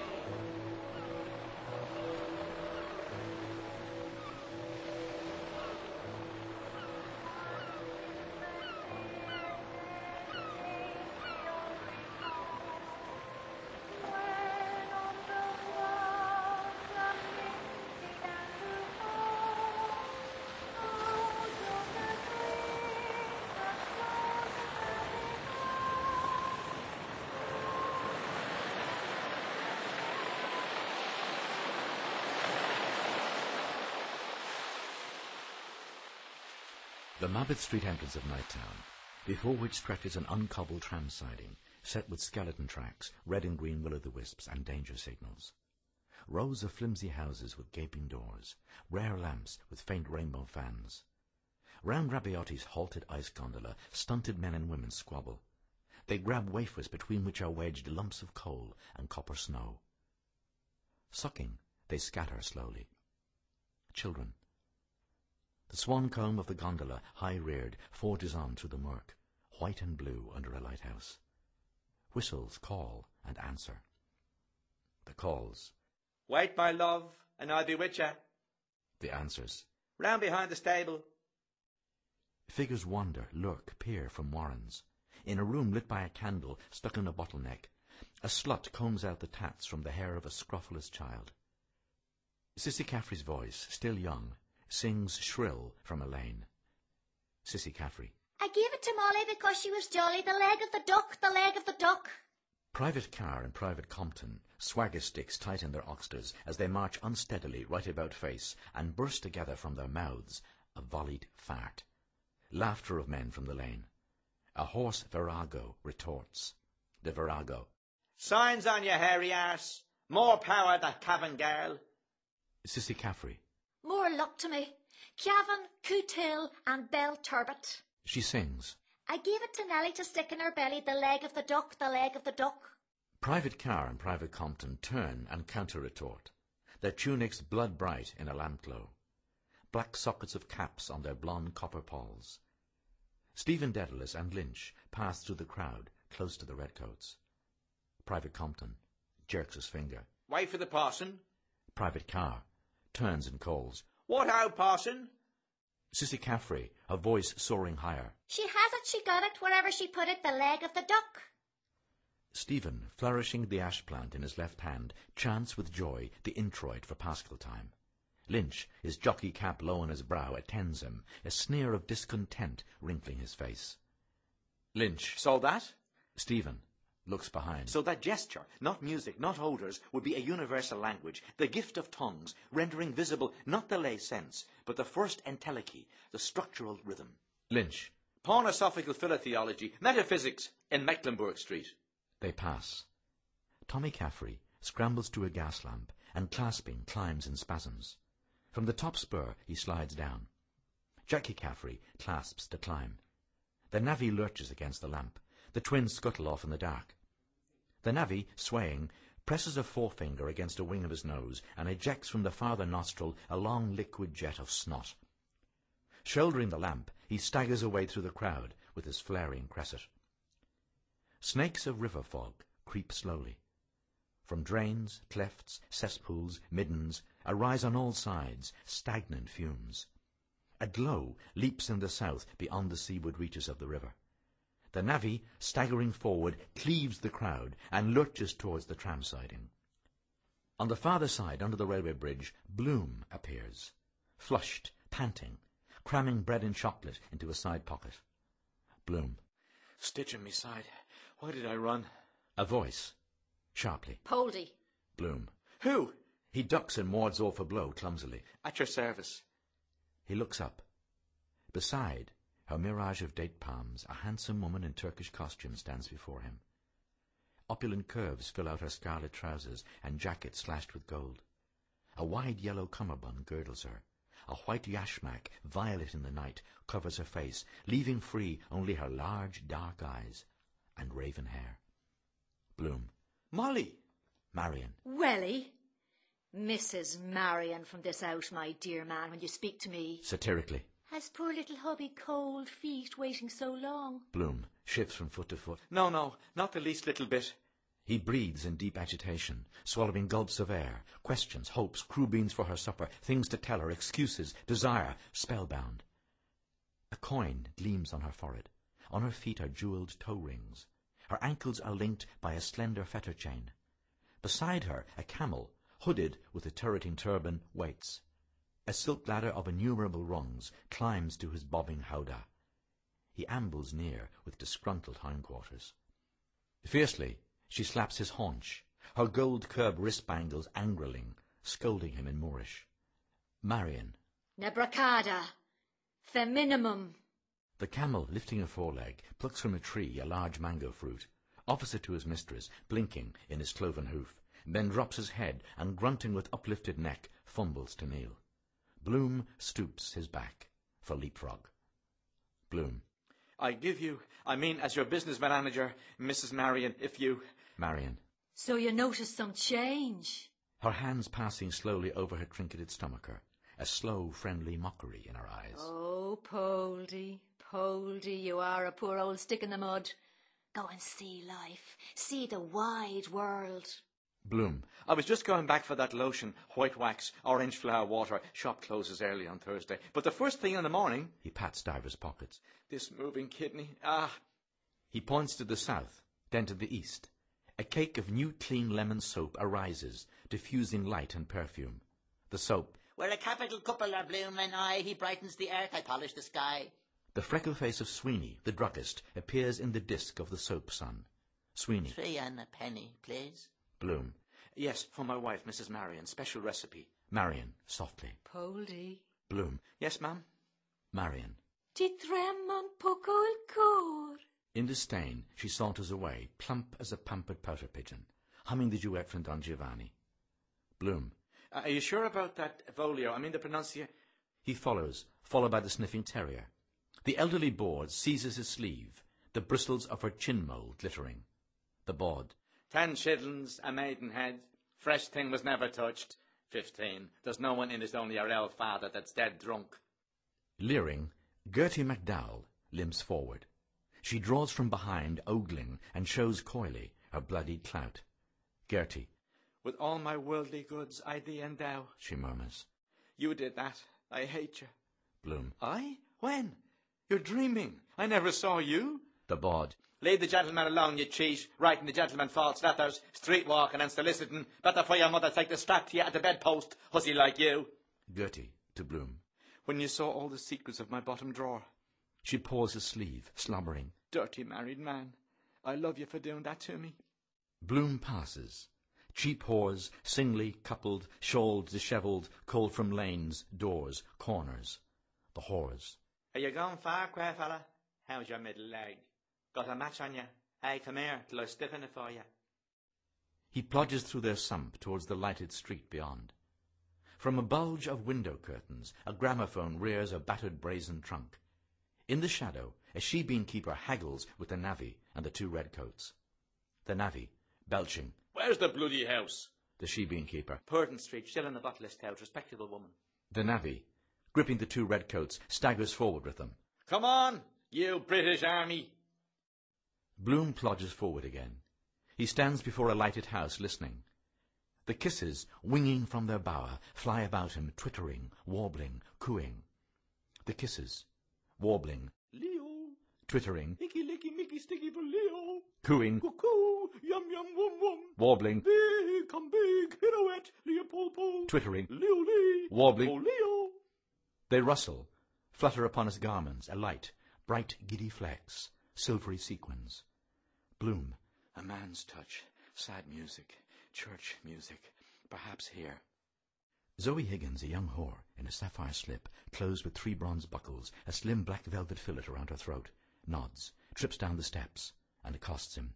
The Mabbott Street entrance of Nighttown, before which stretches an uncobbled tram siding, set with skeleton tracks, red and green will-o'-the-wisps and danger signals. Rows of flimsy houses with gaping doors, rare lamps with faint rainbow fans. Round Rabbiotti's halted ice gondola, stunted men and women squabble. They grab wafers between which are wedged lumps of coal and copper snow. Sucking, they scatter slowly. Children. The swan comb of the gondola, high-reared, forges on through the murk, white and blue under a lighthouse. Whistles call and answer. The calls. Wait, my love, and I'll be with you. The answers. Round behind the stable. Figures wander, lurk, peer from warrens. In a room lit by a candle stuck in a bottleneck, a slut combs out the tats from the hair of a scrofulous child. Cissy Caffrey's voice, still young, sings shrill from a lane. Cissy Caffrey. I gave it to Molly because she was jolly. The leg of the duck, the leg of the duck. Private Carr and Private Compton, swagger sticks tight in their oxters as they march unsteadily right about face and burst together from their mouths a volleyed fart. Laughter of men from the lane. A hoarse virago retorts. The virago. Signs on you, hairy arse. More power, that Cavan girl. Cissy Caffrey. More luck to me. Cavan, Cootill and Bell Turbot. She sings. I gave it to Nellie to stick in her belly, the leg of the duck, the leg of the duck. Private Carr and Private Compton turn and counter-retort, their tunics blood-bright in a lampglow, black sockets of caps on their blonde copper palls. Stephen Dedalus and Lynch pass through the crowd, close to the redcoats. Private Compton jerks his finger. Wait for the parson. Private Carr turns and calls. What ho, parson? Cissy Caffrey, her voice soaring higher. She has it, she got it, wherever she put it, the leg of the duck. Stephen, flourishing the ash plant in his left hand, chants with joy the introit for Paschal time. Lynch, his jockey cap low on his brow, attends him, a sneer of discontent wrinkling his face. Lynch. So that? Stephen looks behind. So that gesture, not music, not odours, would be a universal language, the gift of tongues, rendering visible not the lay sense, but the first entelechy, the structural rhythm. Lynch. Pornosophical philotheology, metaphysics in Mecklenburg Street. They pass. Tommy Caffrey scrambles to a gas lamp and, clasping, climbs in spasms. From the top spur he slides down. Jackie Caffrey clasps to climb. The navvy lurches against the lamp. The twins scuttle off in the dark. The navvy, swaying, presses a forefinger against a wing of his nose and ejects from the farther nostril a long liquid jet of snot. Shouldering the lamp, he staggers away through the crowd with his flaring cresset. Snakes of river fog creep slowly. From drains, clefts, cesspools, middens, arise on all sides stagnant fumes. A glow leaps in the south beyond the seaward reaches of the river. The navvy, staggering forward, cleaves the crowd and lurches towards the tram siding. On the farther side, under the railway bridge, Bloom appears, flushed, panting, cramming bread and chocolate into a side pocket. Bloom. Stitch in me side. Why did I run? A voice, sharply. Poldy. Bloom. Who? He ducks and wards off a blow clumsily. At your service. He looks up. Beside her mirage of date palms, a handsome woman in Turkish costume stands before him. Opulent curves fill out her scarlet trousers and jacket slashed with gold. A wide yellow cummerbund girdles her. A white yashmak, violet in the night, covers her face, leaving free only her large, dark eyes and raven hair. Bloom. Molly. Marion. Welly. Missus Marion from this out, my dear man, when you speak to me. Satirically. Has poor little hubby cold feet waiting so long? Bloom shifts from foot to foot. No, no, not the least little bit. He breathes in deep agitation, swallowing gulps of air, questions, hopes, crew beans for her supper, things to tell her, excuses, desire, spellbound. A coin gleams on her forehead. On her feet are jewelled toe rings. Her ankles are linked by a slender fetter chain. Beside her, a camel, hooded with a turreting turban, waits. A silk ladder of innumerable rungs climbs to his bobbing howdah. He ambles near with disgruntled hindquarters. Fiercely, she slaps his haunch, her gold-curb wrist-bangles angriling, scolding him in Moorish. Marion. Nebracada. Feminimum. The camel, lifting a foreleg, plucks from a tree a large mango fruit, offers it to his mistress, blinking in his cloven hoof, then drops his head and, grunting with uplifted neck, fumbles to kneel. Bloom stoops his back for leapfrog. Bloom. I give you, I mean as your business manager, Missus Marion, if you... Marion. So you notice some change? Her hands passing slowly over her trinketed stomacher, a slow, friendly mockery in her eyes. Oh, Poldy, Poldy, you are a poor old stick in the mud. Go and see life. See the wide world. Bloom. I was just going back for that lotion, white wax, orange flower water. Shop closes early on Thursday. But the first thing in the morning... He pats Diver's pockets. This moving kidney, ah... He points to the south, then to the east. A cake of new clean lemon soap arises, diffusing light and perfume. The soap... We're a capital couple, our Bloom and I. He brightens the earth, I polish the sky. The freckle face of Sweeney, the druggist, appears in the disk of the soap sun. Sweeney. Three and a penny, please. Bloom. Yes, for my wife, Missus Marion. Special recipe. Marion, softly. Poldy. Bloom. Yes, ma'am? Marion. Ti tremon poco il cor. In disdain, she saunters away, plump as a pampered pouter pigeon, humming the duet from Don Giovanni. Bloom. Uh, are you sure about that Volio? I mean the pronunciation... He follows, followed by the sniffing terrier. The elderly bawd seizes his sleeve, the bristles of her chin mole glittering. The bawd. Ten shillings, a maidenhead. Fresh thing was never touched. Fifteen. There's no one in his only our elf father that's dead drunk. Leering, Gertie MacDowell limps forward. She draws from behind, ogling, and shows coyly her bloodied clout. Gertie. With all my worldly goods I thee endow, she murmurs. You did that. I hate you. Bloom. I? When? You're dreaming. I never saw you. The bawd. Leave the gentleman alone, you cheat. Writing the gentleman false letters, street walking and soliciting. Better for your mother take the strap to you at the bedpost, hussy like you. Gertie to Bloom. When you saw all the secrets of my bottom drawer. She paws his sleeve, slobbering. Dirty married man. I love you for doing that to me. Bloom passes. Cheap whores, singly, coupled, shawled, dishevelled, called from lanes, doors, corners. The whores. Are you going far, queer fella? How's your middle leg? Got a match on you? Hey, come here, till I stiffen it for you. He plodges through their sump towards the lighted street beyond. From a bulge of window curtains, a gramophone rears a battered brazen trunk. In the shadow, a she-bean keeper haggles with the navvy and the two redcoats. The navvy, belching. Where's the bloody house? The she-bean keeper. Purton Street, still in the bottlist house, respectable woman. The navvy, gripping the two redcoats, staggers forward with them. Come on, you British Army. Bloom plodges forward again. He stands before a lighted house, listening. The kisses, winging from their bower, fly about him, twittering, warbling, cooing. The kisses, warbling, Leo, twittering, hickey licky mickey sticky for Leo. cooing, Cuckoo, yum yum wum wum. warbling, Big, come big, pirouette, Leopold Pole. twittering, Leo Lee, warbling. oh Leo. They rustle, flutter upon his garments, alight, bright giddy flecks, silvery sequins. Bloom, A man's touch, sad music, church music, perhaps here. Zoe Higgins, a young whore, in a sapphire slip, closed with three bronze buckles, a slim black velvet fillet around her throat, nods, trips down the steps, and accosts him.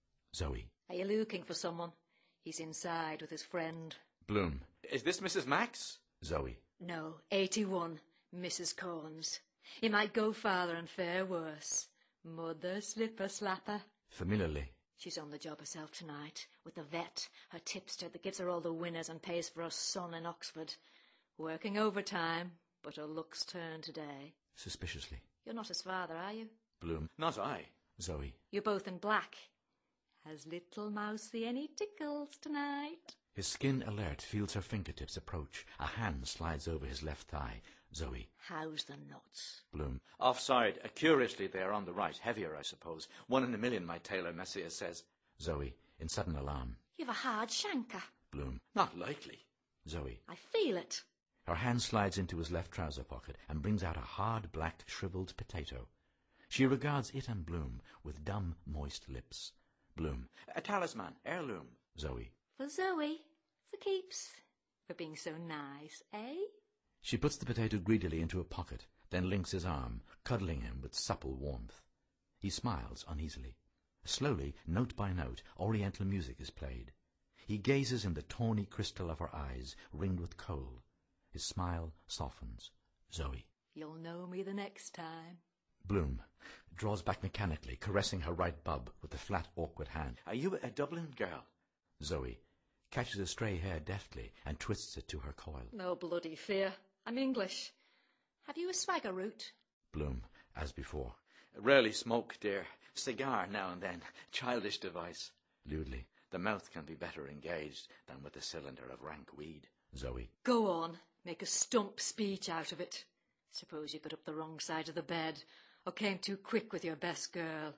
Zoe. Are you looking for someone? He's inside with his friend. Bloom. Is this Missus Max? Zoe. No, eighty-one, Missus Corns. He might go farther and fare worse. Mother slipper slapper. Familiarly. She's on the job herself tonight, with the vet, her tipster that gives her all the winners and pays for her son in Oxford. Working overtime, but her luck's turned today. Suspiciously. You're not his father, are you? Bloom. Not I. Zoe. You're both in black. Has little Mousy any tickles tonight? His skin alert feels her fingertips approach. A hand slides over his left thigh. Zoe. How's the nuts? Bloom. Offside. Uh, curiously, they are on the right. Heavier, I suppose. One in a million, my tailor Messiah says. Zoe, in sudden alarm. You've a hard shanker. Bloom. Not likely. Zoe. I feel it. Her hand slides into his left trouser pocket and brings out a hard, black, shriveled potato. She regards it and Bloom with dumb, moist lips. Bloom. A talisman. Heirloom. Zoe. For Zoe. For keeps. For being so nice, eh? She puts the potato greedily into a pocket, then links his arm, cuddling him with supple warmth. He smiles uneasily. Slowly, note by note, oriental music is played. He gazes in the tawny crystal of her eyes, ringed with kohl. His smile softens. Zoe. You'll know me the next time. Bloom draws back mechanically, caressing her right bub with the flat, awkward hand. Are you a Dublin girl? Zoe catches a stray hair deftly and twists it to her coil. No bloody fear. I'm English. Have you a swagger root? Bloom, as before. Rarely smoke, dear. Cigar now and then. Childish device. Lewdly. The mouth can be better engaged than with a cylinder of rank weed. Zoe. Go on. Make a stump speech out of it. Suppose you got up the wrong side of the bed, or came too quick with your best girl.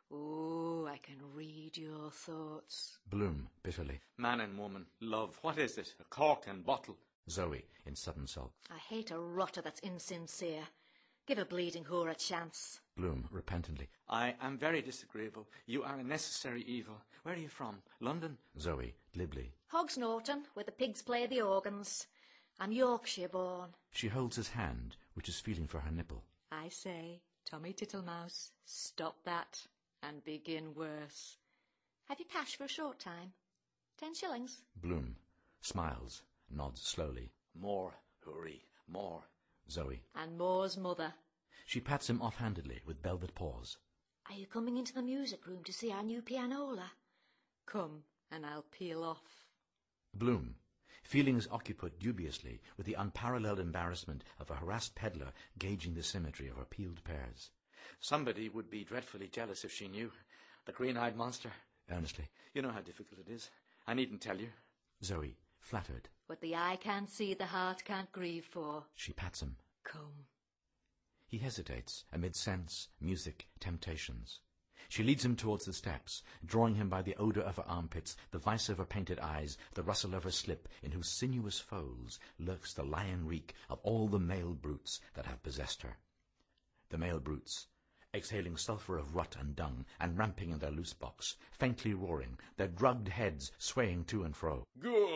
Oh, I can read your thoughts. Bloom, bitterly. Man and woman. Love. What is it? A cork and bottle. Zoe, in sudden sulk. I hate a rotter that's insincere. Give a bleeding whore a chance. Bloom, repentantly. I am very disagreeable. You are a necessary evil. Where are you from? London? Zoe, glibly. Hogs Norton, where the pigs play the organs. I'm Yorkshire born. She holds his hand, which is feeling for her nipple. I say, Tommy Tittlemouse, stop that and begin worse. Have you cash for a short time? Ten shillings? Bloom smiles, nods slowly. More, hurry, more. Zoe. And more's mother. She pats him offhandedly with velvet paws. Are you coming into the music room to see our new pianola? Come, and I'll peel off. Bloom, feelings occupied dubiously with the unparalleled embarrassment of a harassed peddler gauging the symmetry of her peeled pears. Somebody would be dreadfully jealous if she knew. The green-eyed monster. Earnestly. You know how difficult it is. I needn't tell you. Zoe, flattered. What the eye can't see, the heart can't grieve for. She pats him. Come. He hesitates amid scents, music, temptations. She leads him towards the steps, drawing him by the odour of her armpits, the vice of her painted eyes, the rustle of her slip, in whose sinuous folds lurks the lion reek of all the male brutes that have possessed her. The male brutes, exhaling sulphur of rut and dung, and ramping in their loose box, faintly roaring, their drugged heads swaying to and fro.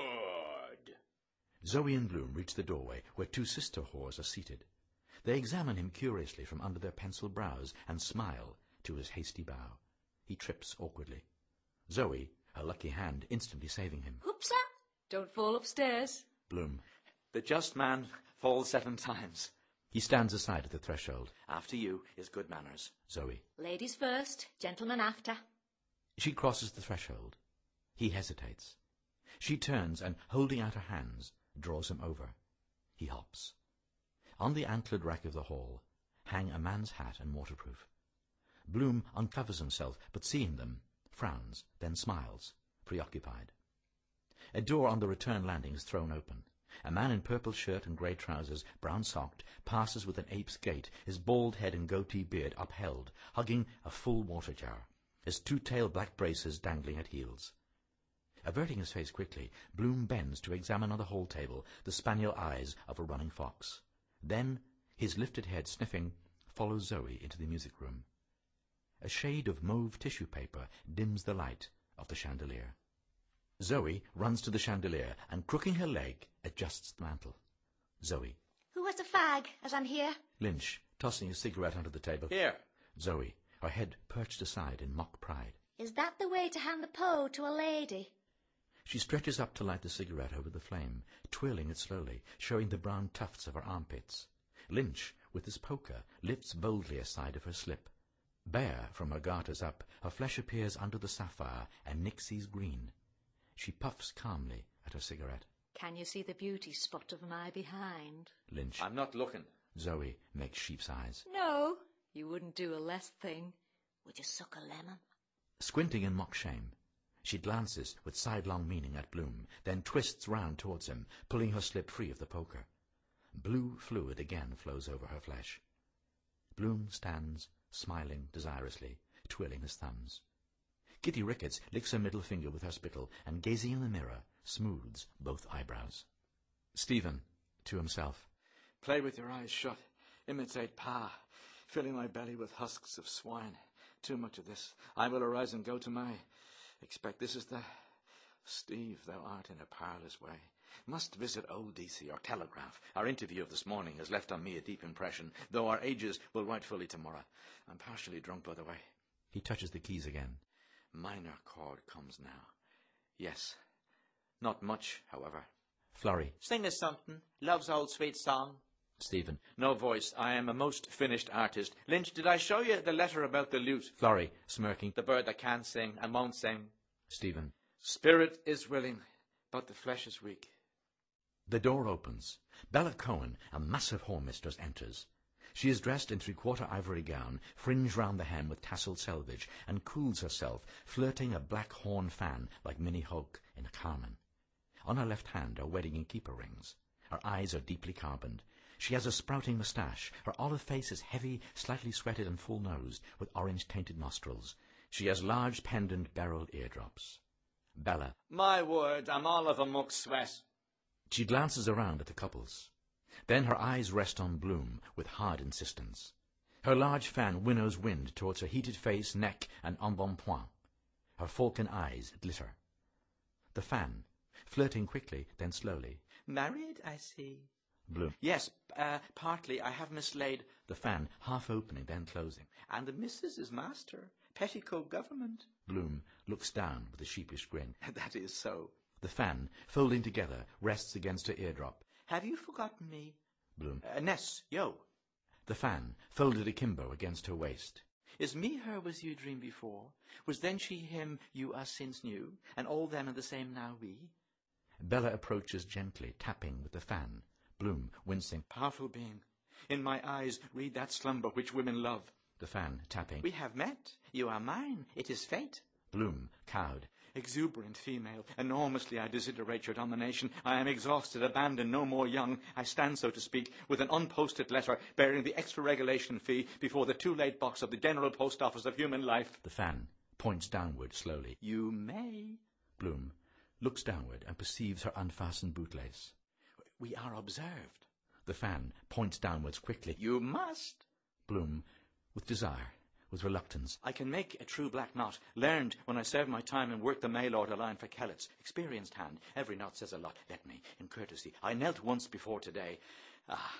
Good. Zoe and Bloom reach the doorway, where two sister whores are seated. They examine him curiously from under their penciled brows, and smile to his hasty bow. He trips awkwardly. Zoe, her lucky hand, instantly saving him. Hoopsa! Don't fall upstairs. Bloom. The just man falls seven times. He stands aside at the threshold. After you is good manners. Zoe. Ladies first, gentlemen after. She crosses the threshold. He hesitates. She turns and, holding out her hands, draws him over. He hops. On the antlered rack of the hall hang a man's hat and waterproof. Bloom uncovers himself, but seeing them, frowns, then smiles, preoccupied. A door on the return landing is thrown open. A man in purple shirt and grey trousers, brown-socked, passes with an ape's gait, his bald head and goatee beard upheld, hugging a full water jar, his two-tailed black braces dangling at heels. Averting his face quickly, Bloom bends to examine on the hall table the spaniel eyes of a running fox. Then, his lifted head sniffing, follows Zoe into the music room. A shade of mauve tissue paper dims the light of the chandelier. Zoe runs to the chandelier and, crooking her leg, adjusts the mantle. Zoe. Who has a fag, as I'm here? Lynch, tossing a cigarette onto the table. Here. Zoe, her head perched aside in mock pride. Is that the way to hand the po to a lady? She stretches up to light the cigarette over the flame, twirling it slowly, showing the brown tufts of her armpits. Lynch, with his poker, lifts boldly aside of her slip. Bare from her garters up, her flesh appears under the sapphire and Nixie's green. She puffs calmly at her cigarette. Can you see the beauty spot of my behind? Lynch. I'm not looking. Zoe makes sheep's eyes. No, you wouldn't do a less thing. Would you suck a lemon? Squinting in mock shame, she glances with sidelong meaning at Bloom, then twists round towards him, pulling her slip free of the poker. Blue fluid again flows over her flesh. Bloom stands, smiling desirously, twirling his thumbs. Kitty Ricketts licks her middle finger with her spittle and, gazing in the mirror, smooths both eyebrows. Stephen, to himself. Play with your eyes shut. Imitate Pa, filling my belly with husks of swine. Too much of this. I will arise and go to my... Expect this is the... Steve, thou art in a parlous way. Must visit old D C or telegraph. Our interview of this morning has left on me a deep impression, though our ages will write fully tomorrow. I'm partially drunk, by the way. He touches the keys again. Minor chord comes now. Yes. Not much, however. Flurry. Sing us something. Love's old sweet song. Stephen. No voice. I am a most finished artist. Lynch, did I show you the letter about the lute? Flurry, smirking. The bird that can't sing and won't sing. Stephen. Spirit is willing, but the flesh is weak. The door opens. Bella Cohen, a massive whoremistress, enters. She is dressed in three-quarter ivory gown, fringed round the hem with tasselled selvage, and cools herself, flirting a black horn fan like Minnie Hoke in a Carmen. On her left hand are wedding and keeper rings. Her eyes are deeply carboned. She has a sprouting moustache. Her olive face is heavy, slightly sweated and full-nosed, with orange-tainted nostrils. She has large pendant barrelled eardrops. Bella. My word, I'm all of a muck sweat. She glances around at the couples. Then her eyes rest on Bloom with hard insistence. Her large fan winnows wind towards her heated face, neck, and embonpoint. Her falcon eyes glitter. The fan, flirting quickly, then slowly. Married, I see. Bloom. Yes, uh, partly. I have mislaid. The fan, half opening, then closing. And the missus is master. Petticoat government. Bloom looks down with a sheepish grin. That is so. The fan, folding together, rests against her eardrop. Have you forgotten me? Bloom. Uh, Ness, yo. The fan, folded akimbo against her waist. Is me her was you dream before? Was then she him you us since knew? And all them are the same now we? Bella approaches gently, tapping with the fan. Bloom, wincing. Powerful being, in my eyes read that slumber which women love. The fan, tapping. We have met. You are mine. It is fate. Bloom, cowed. Exuberant female, enormously I desiderate your domination. I am exhausted, abandoned, no more young. I stand, so to speak, with an unposted letter bearing the extra regulation fee before the too-late box of the General Post Office of human life. The fan points downward slowly. You may. Bloom looks downward and perceives her unfastened bootlace. We are observed. The fan points downwards quickly. You must. Bloom, with desire, with reluctance. I can make a true black knot. Learned when I served my time and worked the mail order line for Kellett's. Experienced hand. Every knot says a lot. Let me, in courtesy. I knelt once before today. Ah.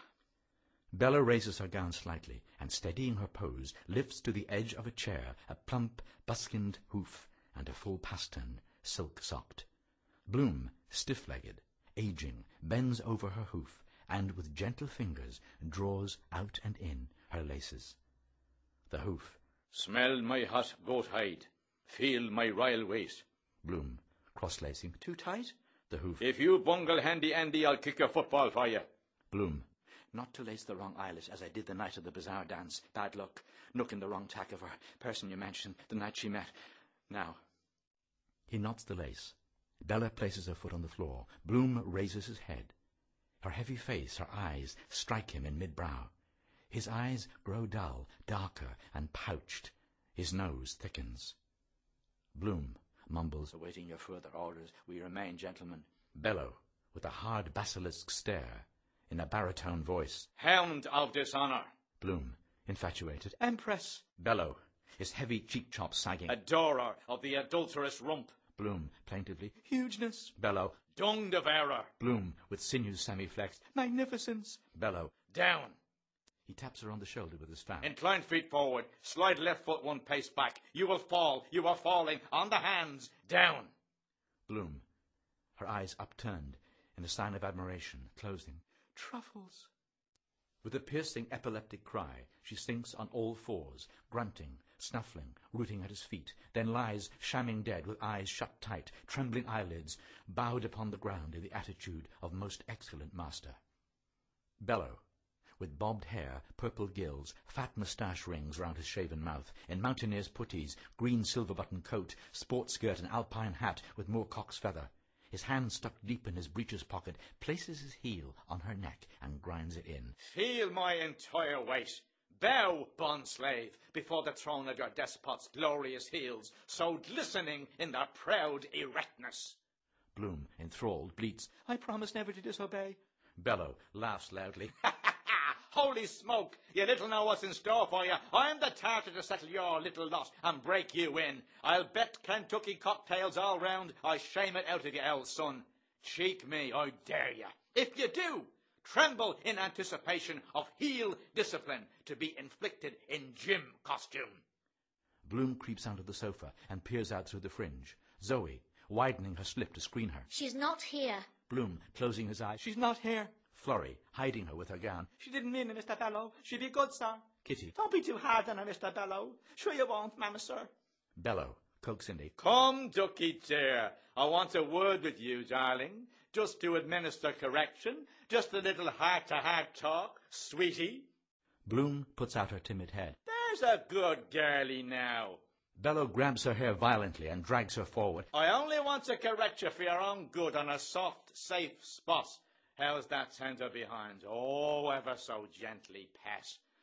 Bella raises her gown slightly and, steadying her pose, lifts to the edge of a chair a plump, buskined hoof and a full pastern, silk-socked. Bloom, stiff-legged, aging, bends over her hoof and with gentle fingers draws out and in her laces. The hoof. Smell my hot goat hide. Feel my royal waist. Bloom, cross-lacing. Too tight? The hoof. If you bungle handy Andy, I'll kick your football for you. Bloom. Not to lace the wrong eyelet, as I did the night of the bazaar dance. Bad luck. Nooking the wrong tack of her. Person you mentioned, the night she met. Now. He knots the lace. Bella places her foot on the floor. Bloom raises his head. Her heavy face, her eyes, strike him in mid-brow. His eyes grow dull, darker, and pouched. His nose thickens. Bloom mumbles, Awaiting your further orders, we remain, gentlemen. Bello, with a hard basilisk stare, in a baritone voice. Hound of dishonour. Bloom, infatuated. Empress. Bello, his heavy cheek chops sagging. Adorer of the adulterous rump. Bloom, plaintively. Hugeness. Bello. Dung devourer. Bloom, with sinews semi-flexed. Magnificence. Bello. Down. He taps her on the shoulder with his fan. Incline feet forward. Slide left foot one pace back. You will fall. You are falling. On the hands. Down. Bloom, her eyes upturned in a sign of admiration, closing. Truffles. With a piercing epileptic cry, she sinks on all fours, grunting, snuffling, rooting at his feet, then lies shamming dead with eyes shut tight, trembling eyelids, bowed upon the ground in the attitude of most excellent master. Bello, with bobbed hair, purple gills, fat moustache rings round his shaven mouth, in mountaineer's puttees, green silver-button coat, sport skirt and alpine hat with moorcock's feather, his hand stuck deep in his breeches pocket, places his heel on her neck and grinds it in. Feel my entire weight. Bow, bond slave, before the throne of your despot's glorious heels, so glistening in their proud erectness. Bloom, enthralled, bleats, I promise never to disobey. Bello laughs loudly. Holy smoke! You little know what's in store for you. I'm the tartar to settle your little lot and break you in. I'll bet Kentucky cocktails all round I shame it out of you, old son. Cheek me, I dare you. If you do, tremble in anticipation of heel discipline to be inflicted in gym costume. Bloom creeps onto the sofa and peers out through the fringe. Zoe, widening her slip to screen her. She's not here. Bloom, closing his eyes. She's not here. Florrie, hiding her with her gown. She didn't mean it, Mister Bello. She be good, sir. Kitty. Don't be too hard on her, Mister Bello. Sure you won't, mamma, sir. Bello, coaxingly. Come, ducky dear. I want a word with you, darling. Just to administer correction. Just a little heart-to-heart talk, sweetie. Bloom puts out her timid head. There's a good girlie now. Bello grabs her hair violently and drags her forward. I only want to correct you for your own good on a soft, safe spot. How's that tender behind? Oh, ever so gently, pet.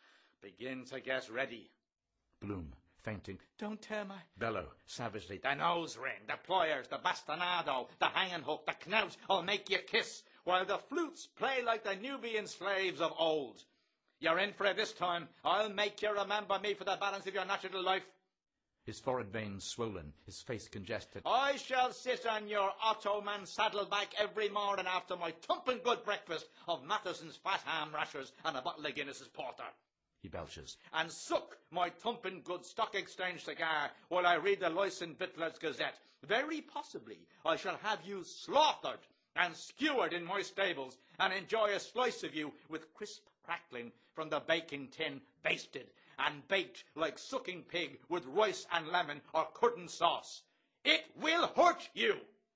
Begin to get ready. Bloom, fainting. Don't tear my... Bello, savagely. The nose ring, the pliers, the bastonado, the hanging hook, the knout, I'll make you kiss, while the flutes play like the Nubian slaves of old. You're in for it this time. I'll make you remember me for the balance of your natural life. His forehead veins swollen, his face congested. I shall sit on your Ottoman saddleback every morning after my thumping good breakfast of Matheson's fat ham rashers and a bottle of Guinness's porter. He belches. And suck my thumping good stock exchange cigar while I read the Loyson Vittler's Gazette. Very possibly I shall have you slaughtered and skewered in my stables and enjoy a slice of you with crisp crackling from the baking tin, basted and baked like sucking pig with rice and lemon or curtain sauce. It will hurt you.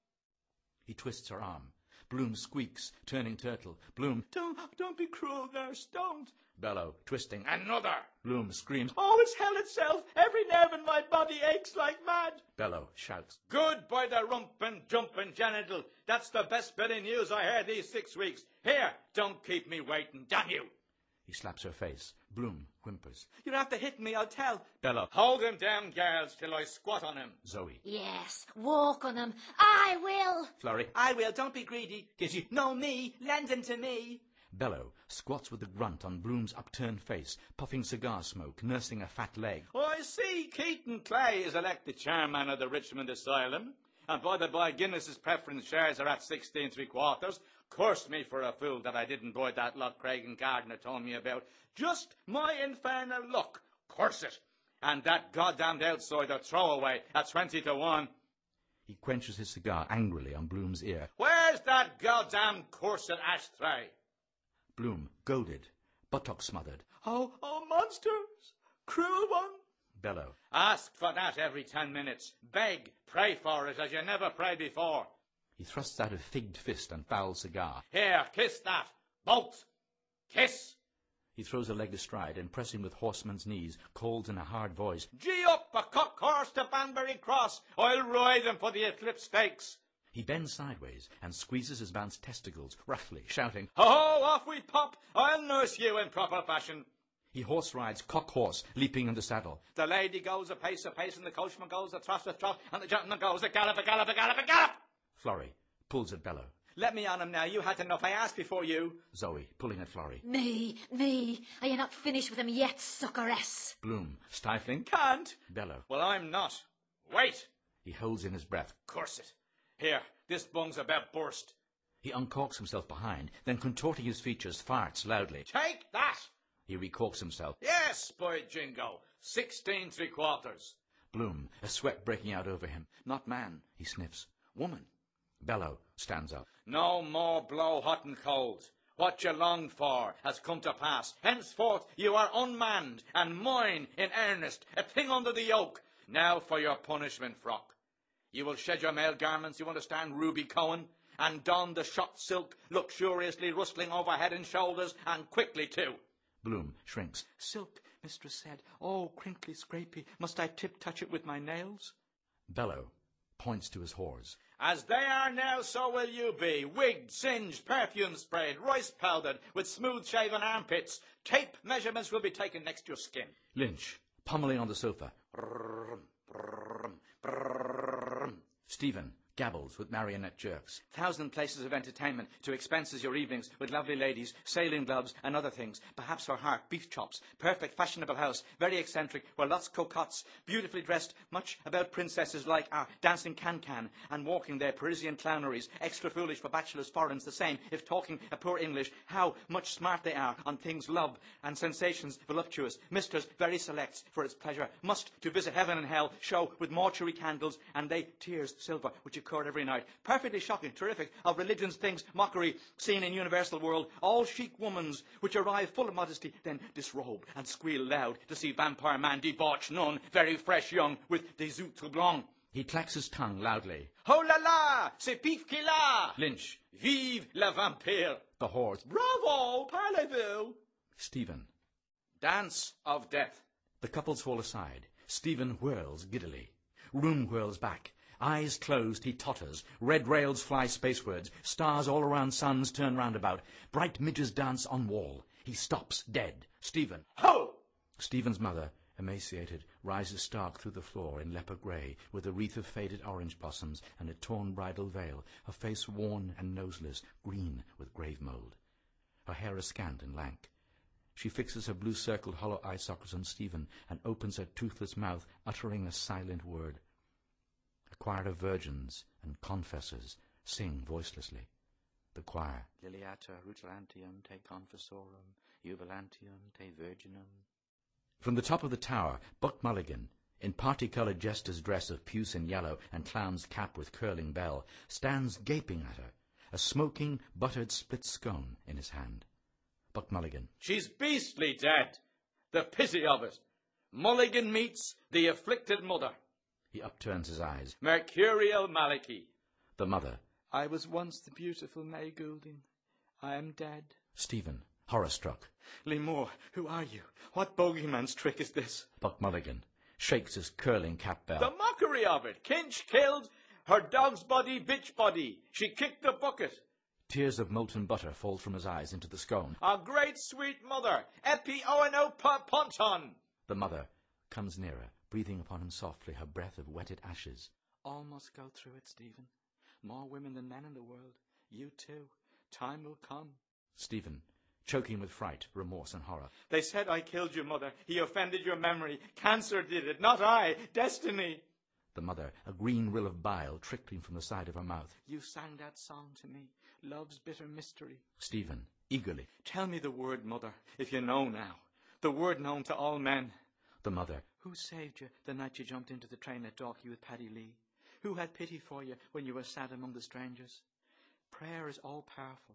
He twists her arm. Bloom squeaks, turning turtle. Bloom, Don't, don't be cruel, nurse, don't. Bello, twisting. Another. Bloom screams. Oh, it's hell itself. Every nerve in my body aches like mad. Bello shouts. Good by the rump and jumping genital. That's the best bit of news I heard these six weeks. Here, don't keep me waiting, damn you. He slaps her face. Bloom whimpers. You don't have to hit me, I'll tell. Bello. Hold him down, girls, till I squat on him. Zoe. Yes, walk on him. I will. Flurry. I will, don't be greedy. Kitty. No, me. Lend him to me. Bello squats with a grunt on Bloom's upturned face, puffing cigar smoke, nursing a fat leg. I see Keaton Clay is elected chairman of the Richmond Asylum. And by the by, Guinness's preference shares are at sixteen three quarters. Curse me for a fool that I didn't buy that lot Craig and Gardner told me about. Just my infernal luck. Curse it. And that goddamned outsider throwaway at twenty to one. He quenches his cigar angrily on Bloom's ear. Where's that goddamn cursed ashtray? Bloom, goaded, buttock smothered. Oh, oh, monsters! Cruel one! Bellow. Ask for that every ten minutes. Beg, pray for it as you never prayed before. He thrusts out a figged fist and foul cigar. Here, kiss that. Both. Kiss. He throws a leg astride and, pressing with horseman's knees, calls in a hard voice, Gee up a cock horse to Banbury Cross. I'll ride him for the Eclipse Stakes. He bends sideways and squeezes his man's testicles roughly, shouting, Ho, off we pop. I'll nurse you in proper fashion. He horse rides cock horse, leaping in the saddle. The lady goes a pace a pace, and the coachman goes a trot a trot, and the gentleman goes a gallop a gallop a gallop a gallop. Florrie pulls at Bellow. Let me on him now. You had enough. I asked before you. Zoe pulling at Florrie. Me, me. Are you not finished with him yet, suckeress? Bloom stifling. Can't. Bellow. Well, I'm not. Wait. He holds in his breath. Curse it. Here, this bung's about burst. He uncorks himself behind, then contorting his features, farts loudly. Take that. He recorks himself. Yes, by jingo. Sixteen three quarters. Bloom, a sweat breaking out over him. Not man, he sniffs. Woman. Bellow stands up. No more blow hot and cold. What you longed for has come to pass. Henceforth you are unmanned and mine in earnest, a thing under the yoke. Now for your punishment frock. You will shed your male garments, you understand, Ruby Cohen, and don the shot silk, luxuriously rustling over head and shoulders, and quickly too. Bloom shrinks. Silk, mistress said. Oh, crinkly, scrapey, must I tip-touch it with my nails? Bellow points to his whores. As they are now, so will you be. Wigged, singed, perfume sprayed, rice powdered, with smooth-shaven armpits. Tape measurements will be taken next your skin. Lynch, pummeling on the sofa. Stephen gabbles with marionette jerks. Thousand places of entertainment to expenses your evenings with lovely ladies, sailing gloves and other things. Perhaps her heart, beef chops, perfect fashionable house, very eccentric, where lots cocottes, beautifully dressed, much about princesses like our dancing can-can, and walking their Parisian clowneries, extra foolish for bachelors, foreigners the same, if talking a poor English, how much smart they are on things love and sensations voluptuous. Misters very selects for its pleasure, must to visit heaven and hell, show with mortuary candles, and they tears silver, which occur every night. Perfectly shocking, terrific, of religion's things, mockery, seen in universal world, all chic womans, which arrive full of modesty, then disrobe and squeal loud to see vampire man debauch nun, very fresh young, with des outres blancs. He clacks his tongue loudly. Oh la la, c'est pif qu'il a! Lynch. Vive la vampire! The whores. Bravo, parlez-vous! Stephen. Dance of death. The couples fall aside. Stephen whirls giddily. Room whirls back. Eyes closed, he totters. Red rails fly spacewards. Stars all around suns turn roundabout. Bright midges dance on wall. He stops, dead. Stephen. Ho! Stephen's mother, emaciated, rises stark through the floor in leper grey, with a wreath of faded orange blossoms and a torn bridal veil, her face worn and noseless, green with grave mould. Her hair is scant and lank. She fixes her blue-circled hollow eye sockets on Stephen and opens her toothless mouth, uttering a silent word. A choir of virgins and confessors sing voicelessly. The choir. Liliata rutilantium te confessorum, jubilantium te virginum. From the top of the tower, Buck Mulligan, in party-coloured jester's dress of puce and yellow and clown's cap with curling bell, stands gaping at her, a smoking, buttered split scone in his hand. Buck Mulligan. She's beastly dead. The pity of it. Mulligan meets the afflicted mother. He upturns his eyes. Mercurial Malachy. The mother. I was once the beautiful May Goulding. I am dead. Stephen, horror-struck. Lemur, who are you? What bogeyman's trick is this? Buck Mulligan shakes his curling cap bell. The mockery of it. Kinch killed her dog's body, bitch body. She kicked the bucket. Tears of molten butter fall from his eyes into the scone. Our great sweet mother, Epi Oano Ponton. The mother comes nearer, breathing upon him softly, her breath of wetted ashes. All must go through it, Stephen. More women than men in the world. You too. Time will come. Stephen, choking with fright, remorse and horror. They said I killed your mother. He offended your memory. Cancer did it, not I. Destiny. The mother, a green rill of bile trickling from the side of her mouth. You sang that song to me. Love's bitter mystery. Stephen, eagerly. Tell me the word, mother, if you know now. The word known to all men. The mother. Who saved you the night you jumped into the train at Dalkey with Paddy Lee? Who had pity for you when you were sad among the strangers? Prayer is all-powerful.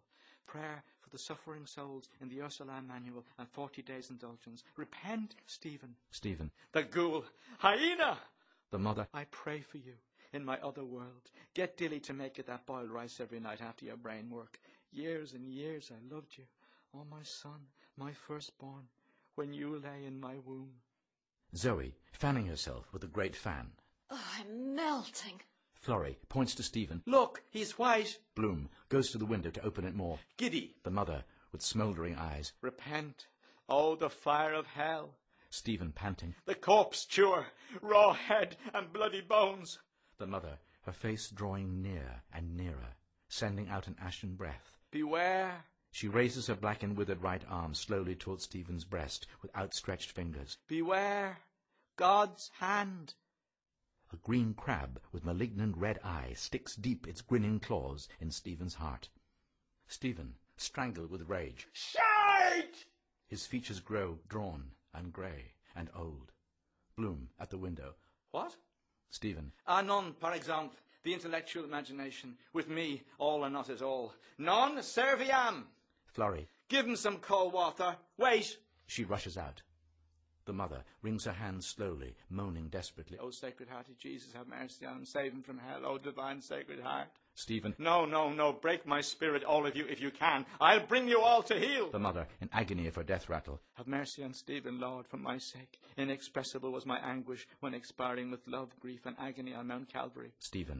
prayer for the suffering souls in the Ursuline Manual and forty days indulgence. Repent, Stephen. Stephen. The ghoul. Hyena! The mother. I pray for you in my other world. Get Dilly to make it that boiled rice every night after your brain work. Years and years I loved you. Oh, my son, my firstborn, when you lay in my womb. Zoe, fanning herself with a great fan. Oh, I'm melting. Florrie points to Stephen. Look, he's white. Bloom goes to the window to open it more. Giddy. The mother, with smouldering eyes. Repent. Oh, the fire of hell. Stephen panting. The corpse chewer, raw head and bloody bones. The mother, her face drawing near and nearer, sending out an ashen breath. Beware. She raises her black and withered right arm slowly towards Stephen's breast with outstretched fingers. Beware. God's hand. A green crab with malignant red eye sticks deep its grinning claws in Stephen's heart. Stephen, strangled with rage. Shite! His features grow drawn and grey and old. Bloom at the window. What? Stephen. Ah, non, par exemple, the intellectual imagination. With me, all or not at all. Non serviam. Florrie. Give him some cold water. Wait. She rushes out. The mother wrings her hands slowly, moaning desperately. Oh, Sacred Hearted Jesus, have mercy on him. Save him from hell. Oh, divine Sacred Heart. Stephen. No, no, no. Break my spirit, all of you, if you can. I'll bring you all to heel. The mother, in agony of her death rattle. Have mercy on Stephen, Lord, for my sake. Inexpressible was my anguish when expiring with love, grief, and agony on Mount Calvary. Stephen.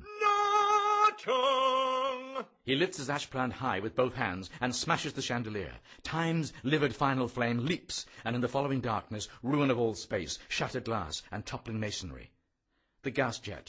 Tongue. He lifts his ash plant high with both hands and smashes the chandelier. Time's livid final flame leaps, and in the following darkness, ruin of all space, shattered glass, and toppling masonry. The gas jet.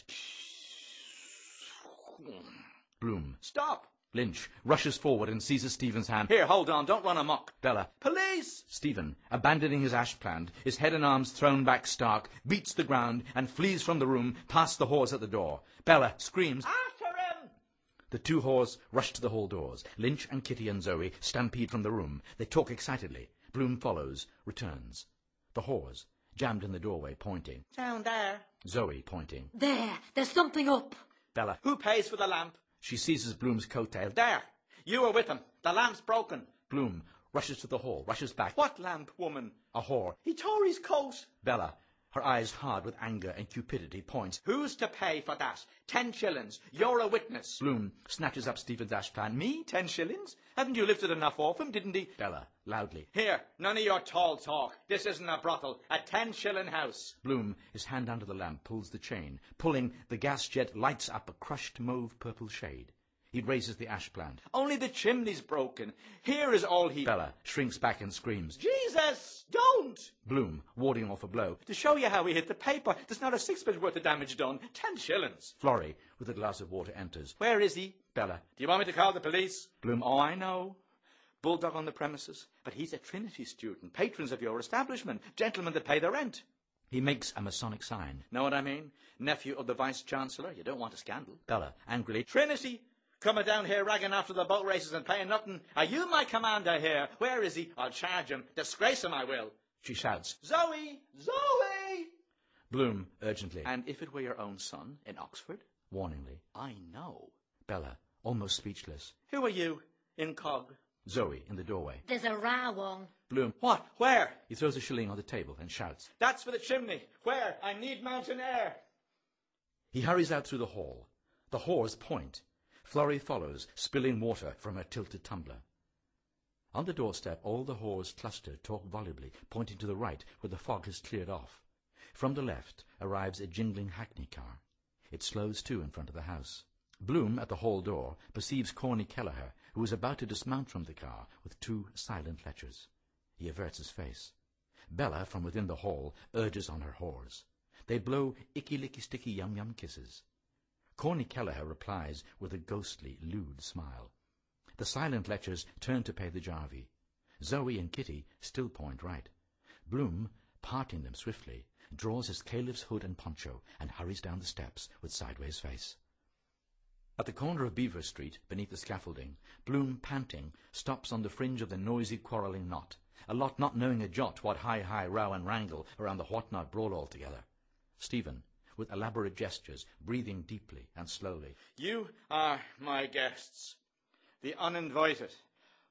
Bloom. Stop. Lynch rushes forward and seizes Stephen's hand. Here, hold on, don't run amok. Bella. Police! Stephen, abandoning his ash plant, his head and arms thrown back stark, beats the ground and flees from the room past the whores at the door. Bella screams. After him! The two whores rush to the hall doors. Lynch and Kitty and Zoe stampede from the room. They talk excitedly. Bloom follows, returns. The whores, jammed in the doorway, pointing. Down there. Zoe pointing. There, there's something up. Bella. Who pays for the lamp? She seizes Bloom's coat tail. There. You were with him. The lamp's broken. Bloom rushes to the hall, rushes back. What lamp, woman? A whore. He tore his coat. Bella, her eyes hard with anger and cupidity, points. Who's to pay for that? Ten shillings. You're a witness. Bloom snatches up Stephen's ash plant. Me? Ten shillings? Haven't you lifted enough off him, didn't he? Bella, loudly. Here, none of your tall talk. This isn't a brothel. A ten-shilling house. Bloom, his hand under the lamp, pulls the chain. Pulling, the gas jet lights up a crushed mauve-purple shade. He raises the ash plant. Only the chimney's broken. Here is all he... Bella shrinks back and screams. Jesus, don't! Bloom, warding off a blow. To show you how he hit the paper, there's not a sixpence worth of damage done. Ten shillings. Florrie, with a glass of water, enters. Where is he? Bella. Do you want me to call the police? Bloom. Oh, I know. Bulldog on the premises. But he's a Trinity student. Patrons of your establishment. Gentlemen that pay the rent. He makes a Masonic sign. Know what I mean? Nephew of the Vice-Chancellor. You don't want a scandal. Bella, angrily. Trinity! Coming down here ragging after the boat races and paying nothing. Are you my commander here? Where is he? I'll charge him. Disgrace him, I will. She shouts. Zoe! Zoe! Bloom, urgently. And if it were your own son in Oxford? Warningly. I know. Bella, almost speechless. Who are you? Incog. Zoe, in the doorway. There's a row on. Bloom. What? Where? He throws a shilling on the table and shouts. That's for the chimney. Where? I need mountain air. He hurries out through the hall. The whores point. Florrie follows, spilling water from her tilted tumbler. On the doorstep, all the whores cluster, talk volubly, pointing to the right, where the fog has cleared off. From the left arrives a jingling hackney car. It slows too in front of the house. Bloom, at the hall door, perceives Corny Kelleher, who is about to dismount from the car with two silent lechers. He averts his face. Bella, from within the hall, urges on her whores. They blow icky-licky-sticky yum-yum kisses. Corny Kelleher replies with a ghostly, lewd smile. The silent lechers turn to pay the jarvey. Zoe and Kitty still point right. Bloom, parting them swiftly, draws his caliph's hood and poncho and hurries down the steps with sideways face. At the corner of Beaver Street, beneath the scaffolding, Bloom, panting, stops on the fringe of the noisy quarrelling knot, a lot not knowing a jot what high-high row and wrangle around the what-not brawl altogether. Stephen, with elaborate gestures, breathing deeply and slowly. You are my guests, the uninvited,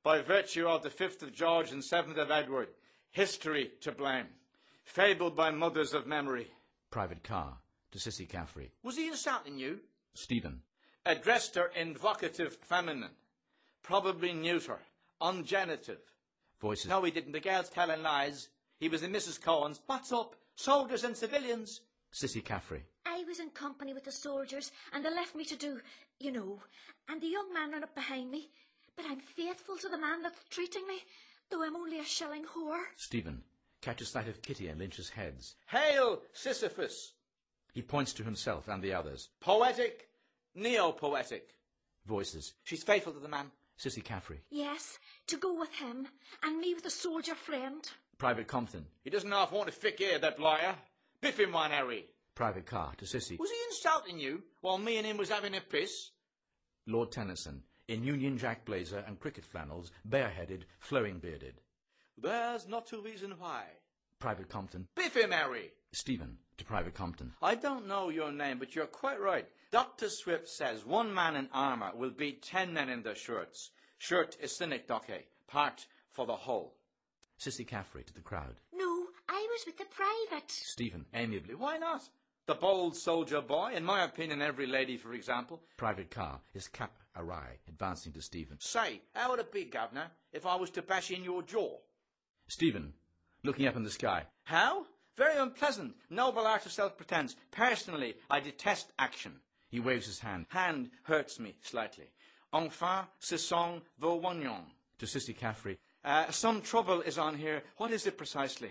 by virtue of the fifth of George and seventh of Edward. History to blame. Fabled by mothers of memory. Private Carr to Sissy Caffrey. Was he insulting you? Stephen. Addressed her in vocative feminine. Probably neuter. Ungenitive. Voices. No, he didn't. The girl's telling lies. He was in Missus Cohen's. What's up? Soldiers and civilians. Sissy Caffrey. I was in company with the soldiers, and they left me to do, you know, and the young man ran up behind me. But I'm faithful to the man that's treating me, though I'm only a shilling whore. Stephen catches sight of Kitty and Lynch's heads. Hail, Sisyphus. He points to himself and the others. Poetic, neo-poetic. Voices. She's faithful to the man. Sissy Caffrey. Yes, to go with him, and me with a soldier friend. Private Compton. He doesn't half want to fick here, that liar. Biff him one, Harry. Private Carr to Sissy. Was he insulting you while me and him was having a piss? Lord Tennyson, in Union Jack blazer and cricket flannels, bareheaded, flowing-bearded. There's not a reason why. Private Compton. Biff him, Harry. Stephen to Private Compton. I don't know your name, but you're quite right. Doctor Swift says one man in armour will beat ten men in their shirts. Shirt is synecdoche, part for the whole. Sissy Caffrey to the crowd. No, I was with the private. Stephen amiably. Why not? The bold soldier boy, in my opinion, every lady, for example. Private Carr, his cap awry, advancing to Stephen. Say, how would it be, Governor, if I was to bash in your jaw? Stephen, looking up in the sky. How? Very unpleasant. Noble art of self-pretense. Personally, I detest action. He waves his hand. Hand hurts me slightly. Enfin, ce sont vos oignons. To Sissy Caffrey. Uh, some trouble is on here. What is it precisely?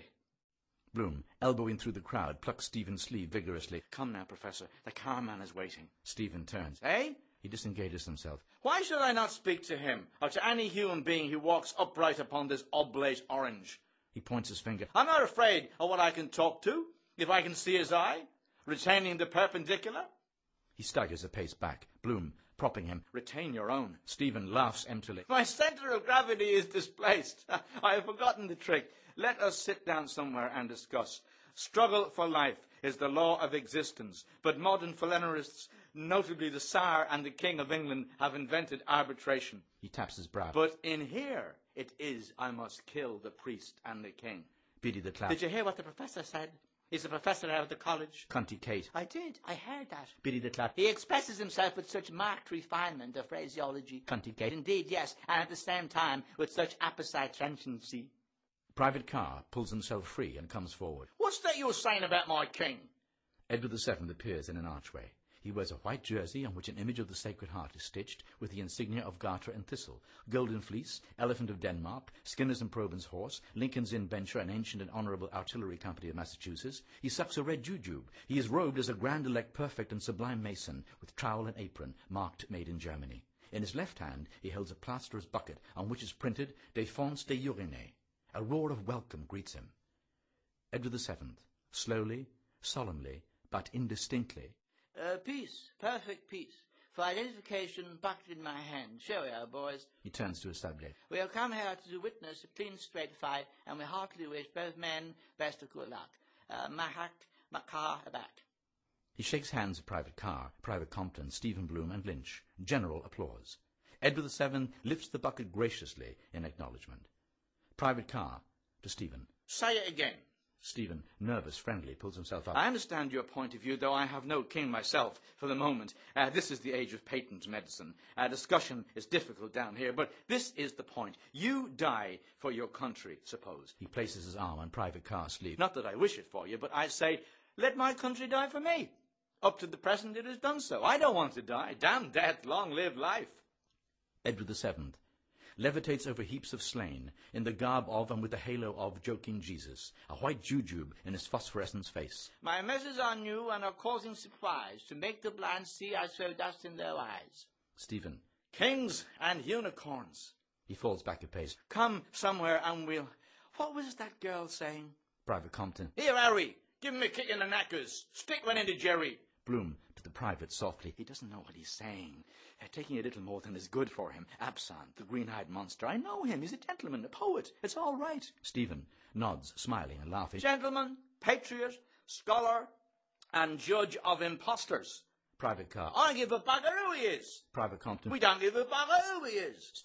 Bloom, elbowing through the crowd, plucks Stephen's sleeve vigorously. Come now, Professor. The carman is waiting. Stephen turns. Eh? He disengages himself. Why should I not speak to him, or to any human being who walks upright upon this oblate orange? He points his finger. I'm not afraid of what I can talk to, if I can see his eye, retaining the perpendicular. He staggers a pace back. Bloom, propping him. Retain your own. Stephen laughs emptily. My centre of gravity is displaced. I have forgotten the trick. Let us sit down somewhere and discuss. Struggle for life is the law of existence, but modern philanthropists, notably the Tsar and the King of England, have invented arbitration. He taps his brow. But in here, it is I must kill the priest and the king. Biddy the Clap. Did you hear what the professor said? He's a professor out of the college. Cunty Kate. I did. I heard that. Biddy the Clap. He expresses himself with such marked refinement of phraseology. Cunty Kate. Indeed, yes, and at the same time with such apposite transiency. Private Carr pulls himself free and comes forward. What's that you're saying about my king? Edward the Seventh appears in an archway. He wears a white jersey on which an image of the Sacred Heart is stitched with the insignia of Garter and Thistle, Golden Fleece, Elephant of Denmark, Skinner's and Probyn's horse, Lincoln's Inn Bencher, an ancient and honourable artillery company of Massachusetts. He sucks a red jujube. He is robed as a grand elect perfect and sublime mason, with trowel and apron, marked Made in Germany. In his left hand he holds a plasterer's bucket on which is printed Défense des Urinés. A roar of welcome greets him. Edward the Seventh, slowly, solemnly, but indistinctly. Uh, peace, perfect peace. For identification, bucket in my hand. Show we are, boys. He turns to his subject. We have come here to do witness a clean, straight fight, and we heartily wish both men best of good luck. Uh, Mahak, Makar, aback. He shakes hands with Private Carr, Private Compton, Stephen Bloom, and Lynch. General applause. Edward the Seventh lifts the bucket graciously in acknowledgement. Private Carr to Stephen. Say it again. Stephen, nervous, friendly, pulls himself up. I understand your point of view, though I have no king myself for the moment. Uh, this is the age of patent medicine. Uh, discussion is difficult down here, but this is the point. You die for your country, suppose. He places his arm on Private Carr's sleeve. Not that I wish it for you, but I say, let my country die for me. Up to the present it has done so. I don't want to die. Damn death, long live life. Edward the Seventh levitates over heaps of slain, in the garb of and with the halo of joking Jesus, a white jujube in his phosphorescent face. My measures are new and are causing surprise. To make the blind see, I throw dust in their eyes. Stephen. Kings and unicorns. He falls back a pace. Come somewhere and we'll... What was that girl saying? Private Compton. Here, Harry, give him a kick in the knackers. Stick one into Jerry. Bloom to the private softly. He doesn't know what he's saying. Uh, taking a little more than is good for him. Absinthe, the green-eyed monster. I know him. He's a gentleman, a poet. It's all right. Stephen nods, smiling and laughing. Gentleman, patriot, scholar, and judge of impostors. Private Carr. I give a bugger who he is. Private Compton. We don't give a bugger who he is. Stephen.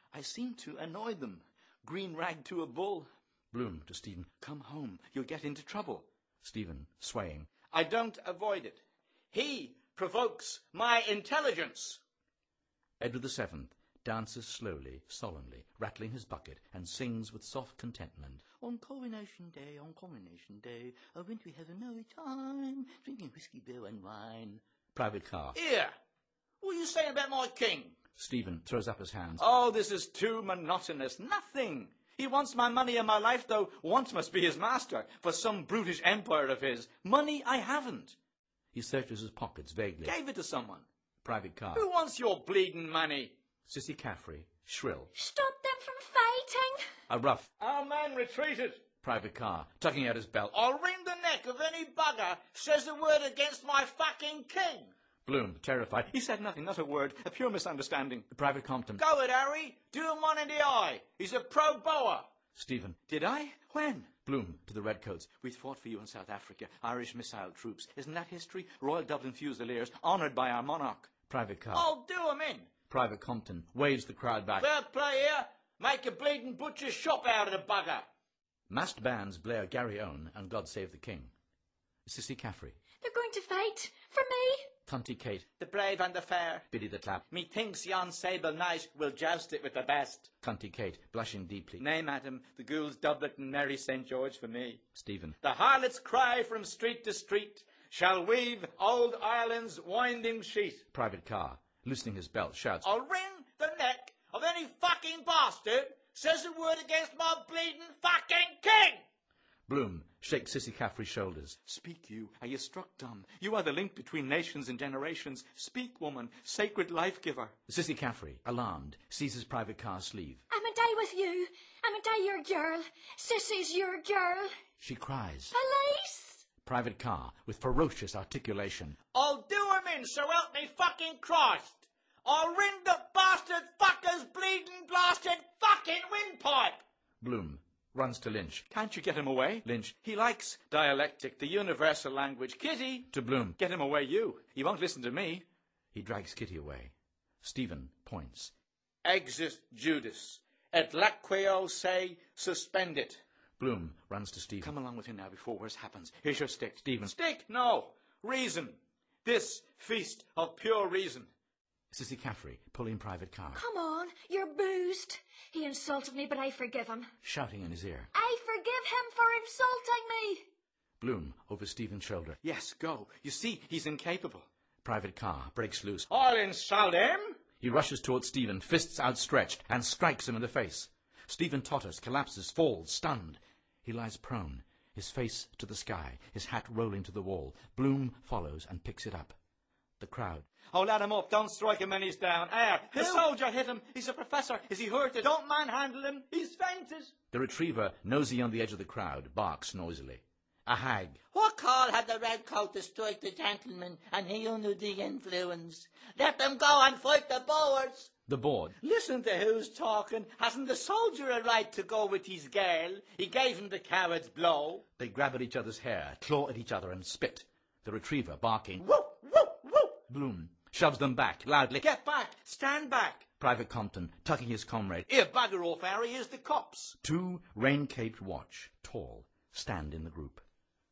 I seem to annoy them. Green rag to a bull. Bloom to Stephen. Come home. You'll get into trouble. Stephen, swaying. I don't avoid it. He provokes my intelligence. Edward the Seventh dances slowly, solemnly, rattling his bucket, and sings with soft contentment. On Coronation Day, on Coronation Day, oh, won't we have a merry time, drinking whiskey, beer and wine. Private car. Here, what are you saying about my king? Stephen throws up his hands. Oh, this is too monotonous. Nothing. He wants my money and my life, though once must be his master, for some brutish empire of his. Money I haven't. He searches his pockets vaguely. Gave it to someone. Private car. Who wants your bleeding money? Sissy Caffrey, shrill. Stop them from fighting. A rough. Our man retreated. Private car, tucking out his belt. I'll wring the neck of any bugger says a word against my fucking king. Bloom, terrified. He said nothing, not a word. A pure misunderstanding. Private Compton. Go it, Harry. Do him one in the eye. He's a pro-boer. Stephen. Did I? When? Bloom to the Redcoats. We fought for you in South Africa. Irish missile troops. Isn't that history? Royal Dublin Fusiliers, honoured by our monarch. Private car. I'll do him in. Private Compton waves the crowd back. Fair play here. Make a bleeding butcher's shop out of the bugger. Massed bands blare Gary Owen and God Save the King. Sissy Caffrey. They're going to fight. For me. Cunty Kate. The brave and the fair. Biddy the Clap. Methinks yon sable knight will joust it with the best. Cunty Kate, blushing deeply. Nay, madam, the ghoul's doublet and merry Saint George for me. Stephen. The harlot's cry from street to street shall weave old Ireland's winding sheet. Private car, loosening his belt, shouts. I'll wring the neck of any fucking bastard says a word against my bleeding fucking king. Bloom shakes Sissy Caffrey's shoulders. Speak you, are you struck dumb? You are the link between nations and generations. Speak, woman, sacred life-giver. Sissy Caffrey, alarmed, seizes Private Car's sleeve. I'm a day with you. I'm a day your girl. Sissy's your girl. She cries. Police! Private Car, with ferocious articulation. I'll do him in, so help me fucking Christ. I'll wring the bastard fucker's bleeding blasted fucking windpipe. Bloom runs to Lynch. Can't you get him away? Lynch He likes dialectic, the universal language. Kitty! to Bloom. Get him away, you. He won't listen to me. He drags Kitty away. Stephen points. Exit Judas. Et laqueo se suspendit. Bloom runs to Stephen. Come along with him now before worse happens. Here's your stick. Stephen. Stick? No. Reason. This feast of pure reason. Sissy Caffrey, pulling Private Car. Come on, you're boozed. He insulted me, but I forgive him. Shouting in his ear. I forgive him for insulting me. Bloom over Stephen's shoulder. Yes, go. You see, he's incapable. Private Car breaks loose. I'll insult him. He rushes towards Stephen, fists outstretched, and strikes him in the face. Stephen totters, collapses, falls, stunned. He lies prone, his face to the sky, his hat rolling to the wall. Bloom follows and picks it up. The crowd. Oh, let him up. Don't strike him when he's down. Air. The Who? soldier hit him. He's a professor. Is he hurted? Don't manhandle him. He's fainted. The retriever, nosy on the edge of the crowd, barks noisily. A hag. What call had the red coat to strike the gentleman, and he under the influence? Let them go and fight the Boers. The board. Listen to who's talking. Hasn't the soldier a right to go with his girl? He gave him the coward's blow. They grab at each other's hair, claw at each other, and spit. The retriever, barking. Woo, woo, woo. Bloom shoves them back, loudly. Get back. Stand back. Private Compton, tucking his comrade. Here, bugger off, Harry. Here's the cops. Two rain-caped watch, tall, stand in the group.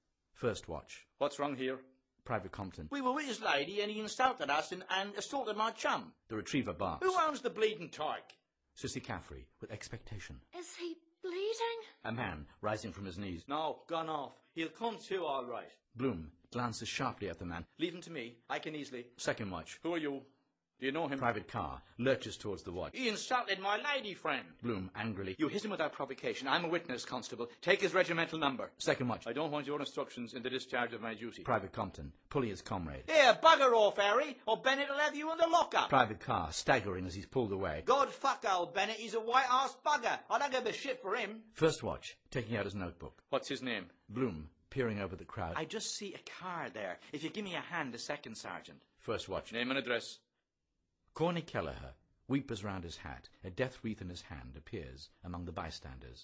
First watch. What's wrong here? Private Compton. We were with his lady and he insulted us and, and assaulted my chum. The retriever barks. Who owns the bleeding tyke? Sissy Caffrey, with expectation. Is he bleeding? A man, rising from his knees. No, gone off. He'll come to, all right. Bloom glances sharply at the man. Leave him to me. I can easily. Second watch. Who are you? Do you know him? Private Car lurches towards the watch. He insulted my lady friend. Bloom, angrily. You hit him without provocation. I'm a witness, constable. Take his regimental number. Second watch. I don't want your instructions in the discharge of my duty. Private Compton, pulling his comrade. Here, bugger off, Harry, or Bennett will have you in the lockup. Private Car, staggering as he's pulled away. God fuck old Bennett, he's a white-ass bugger. I don't give a shit for him. First watch, taking out his notebook. What's his name? Bloom, peering over the crowd. I just see a car there. If you give me a hand, a second sergeant. First watch. Name and address. Corny Kelleher, weepers round his hat, a death wreath in his hand, appears among the bystanders.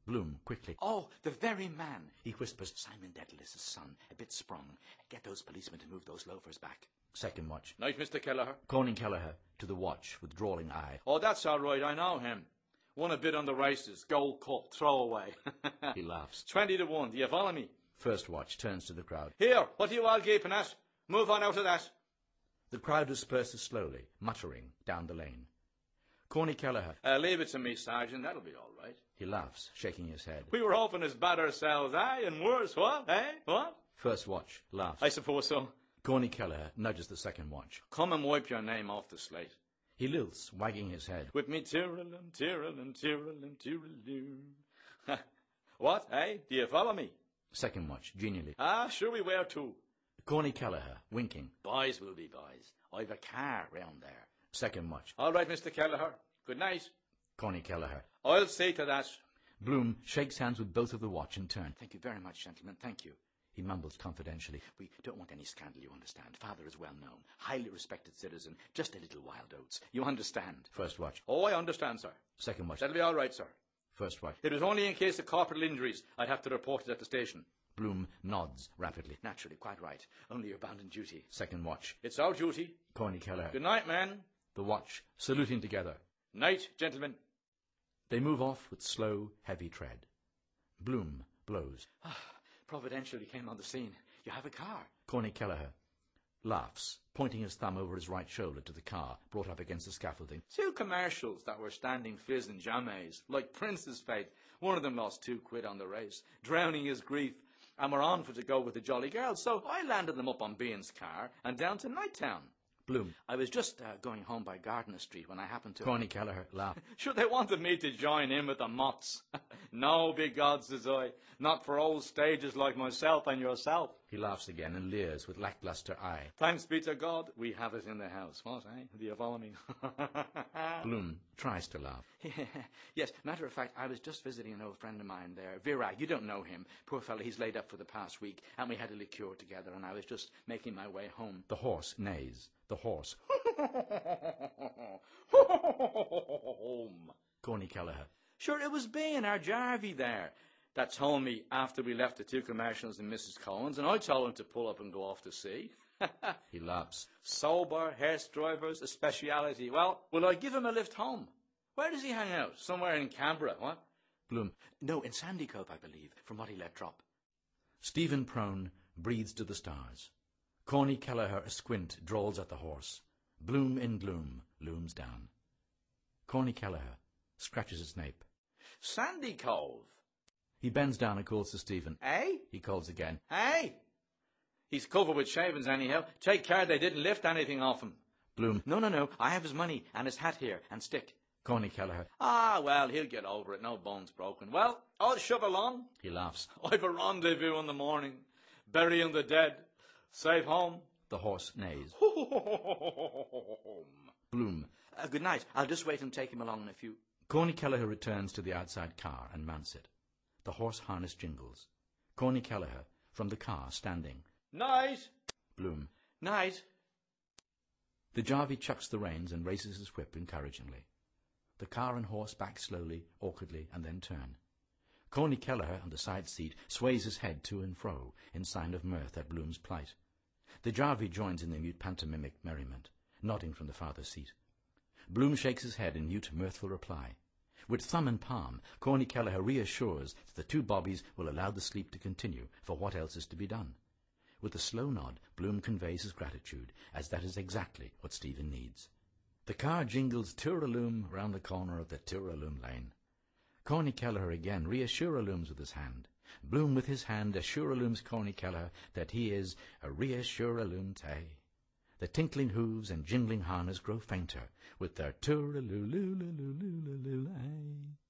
Bloom, quickly. Oh, the very man. He whispers. Simon Dedalus' son, a bit sprung. Get those policemen to move those loafers back. Second watch. Night, Mister Kelleher. Corny Kelleher to the watch with drawling eye. Oh, that's all right, I know him. Won a bid on the races, gold cup, throw away. He laughs. Twenty to one, do you follow me? First watch turns to the crowd. Here, what are you all gaping at? Move on out of that. The crowd disperses slowly, muttering, down the lane. Corny Kelleher. Uh, leave it to me, Sergeant, that'll be all right. He laughs, shaking his head. We were often as bad ourselves, eh? And worse, what? Eh? What? First watch laughs. I suppose so. Corny Kelleher nudges the second watch. Come and wipe your name off the slate. He lilts, wagging his head. With me Tyrrellum, Tyrrellum, Tyrrellum, Tyrrellum. What, eh? Do you follow me? Second watch, genially. Ah, sure we were too. Corny Kelleher, winking. Boys will be boys. I've a car round there. Second watch. All right, Mister Kelleher. Good night. Corny Kelleher. I'll see to that. Bloom shakes hands with both of the watch in turn. Thank you very much, gentlemen. Thank you. He mumbles confidentially. We don't want any scandal, you understand. Father is well known, highly respected citizen, just a little wild oats. You understand? First watch. Oh, I understand, sir. Second watch. That'll be all right, sir. First watch. It was only in case of corporal injuries I'd have to report it at the station. Bloom nods rapidly. Naturally, quite right. Only you're bound in duty. Second watch. It's our duty. Corny Kelleher. Good night, man. The watch, saluting together. Night, gentlemen. They move off with slow, heavy tread. Bloom blows. Providentially came on the scene. You have a car. Corny Kelleher laughs, pointing his thumb over his right shoulder to the car brought up against the scaffolding. Two commercials that were standing fizz and jammies, like Prince's fate. One of them lost two quid on the race, drowning his grief, and were on for to go with the jolly girls. So I landed them up on Bean's car and down to Nighttown. Bloom. I was just uh, going home by Gardiner Street when I happened to... Corny Kelleher laughed. Sure, they wanted me to join in with the mots. No, big God, says I. Not for old stages like myself and yourself. He laughs again and leers with lackluster eye. Thanks be to God, we have it in the house. What, eh? Do you follow me? Bloom tries to laugh. Yes, matter of fact, I was just visiting an old friend of mine there. Vera, you don't know him. Poor fellow, he's laid up for the past week, and we had a liqueur together, and I was just making my way home. The horse neighs. The horse. Home. Corny Kelleher. Sure, it was being our Jarvey there that told me after we left the two commercials and Missus Cohen's, and I told him to pull up and go off to sea. He laughs. Sober, hearse drivers, a speciality. Well, will I give him a lift home? Where does he hang out? Somewhere in Canberra, what? Bloom. No, in Sandycope, I believe, from what he let drop. Stephen Prone breathes to the stars. Corny Kelleher, a squint, drawls at the horse. Bloom in gloom looms down. Corny Kelleher scratches his nape. Sandy Cove. He bends down and calls to Stephen. Eh? He calls again. Hey! He's covered with shavings anyhow. Take care they didn't lift anything off him. Bloom. No, no, no. I have his money and his hat here and stick. Corny Kelleher. Ah, well, he'll get over it. No bones broken. Well, I'll shove along. He laughs. I've a rendezvous in the morning. Burying the dead. Safe home. The horse neighs. Home. Bloom. Uh, good night. I'll just wait and take him along in a few... Corny Kelleher returns to the outside car and mounts it. The horse harness jingles. Corny Kelleher, from the car, standing. Night. Bloom. Night. The Jarvey chucks the reins and raises his whip encouragingly. The car and horse back slowly, awkwardly, and then turn. Corny Kelleher, on the side seat, sways his head to and fro in sign of mirth at Bloom's plight. The Jarvey joins in the mute pantomimic merriment, nodding from the farther seat. Bloom shakes his head in mute mirthful reply. With thumb and palm, Corny Kelleher reassures that the two bobbies will allow the sleep to continue, for what else is to be done? With a slow nod, Bloom conveys his gratitude, as that is exactly what Stephen needs. The car jingles tooraloom round the corner of the tooraloom lane. Corny Kelleher again reassuralooms with his hand. Bloom with his hand assuralooms Corny Kelleher that he is a reassuraloom tay. The tinkling hooves and jingling harness grow fainter with their tooraloo-loo-loo-loo-loo-loo-loo-lay.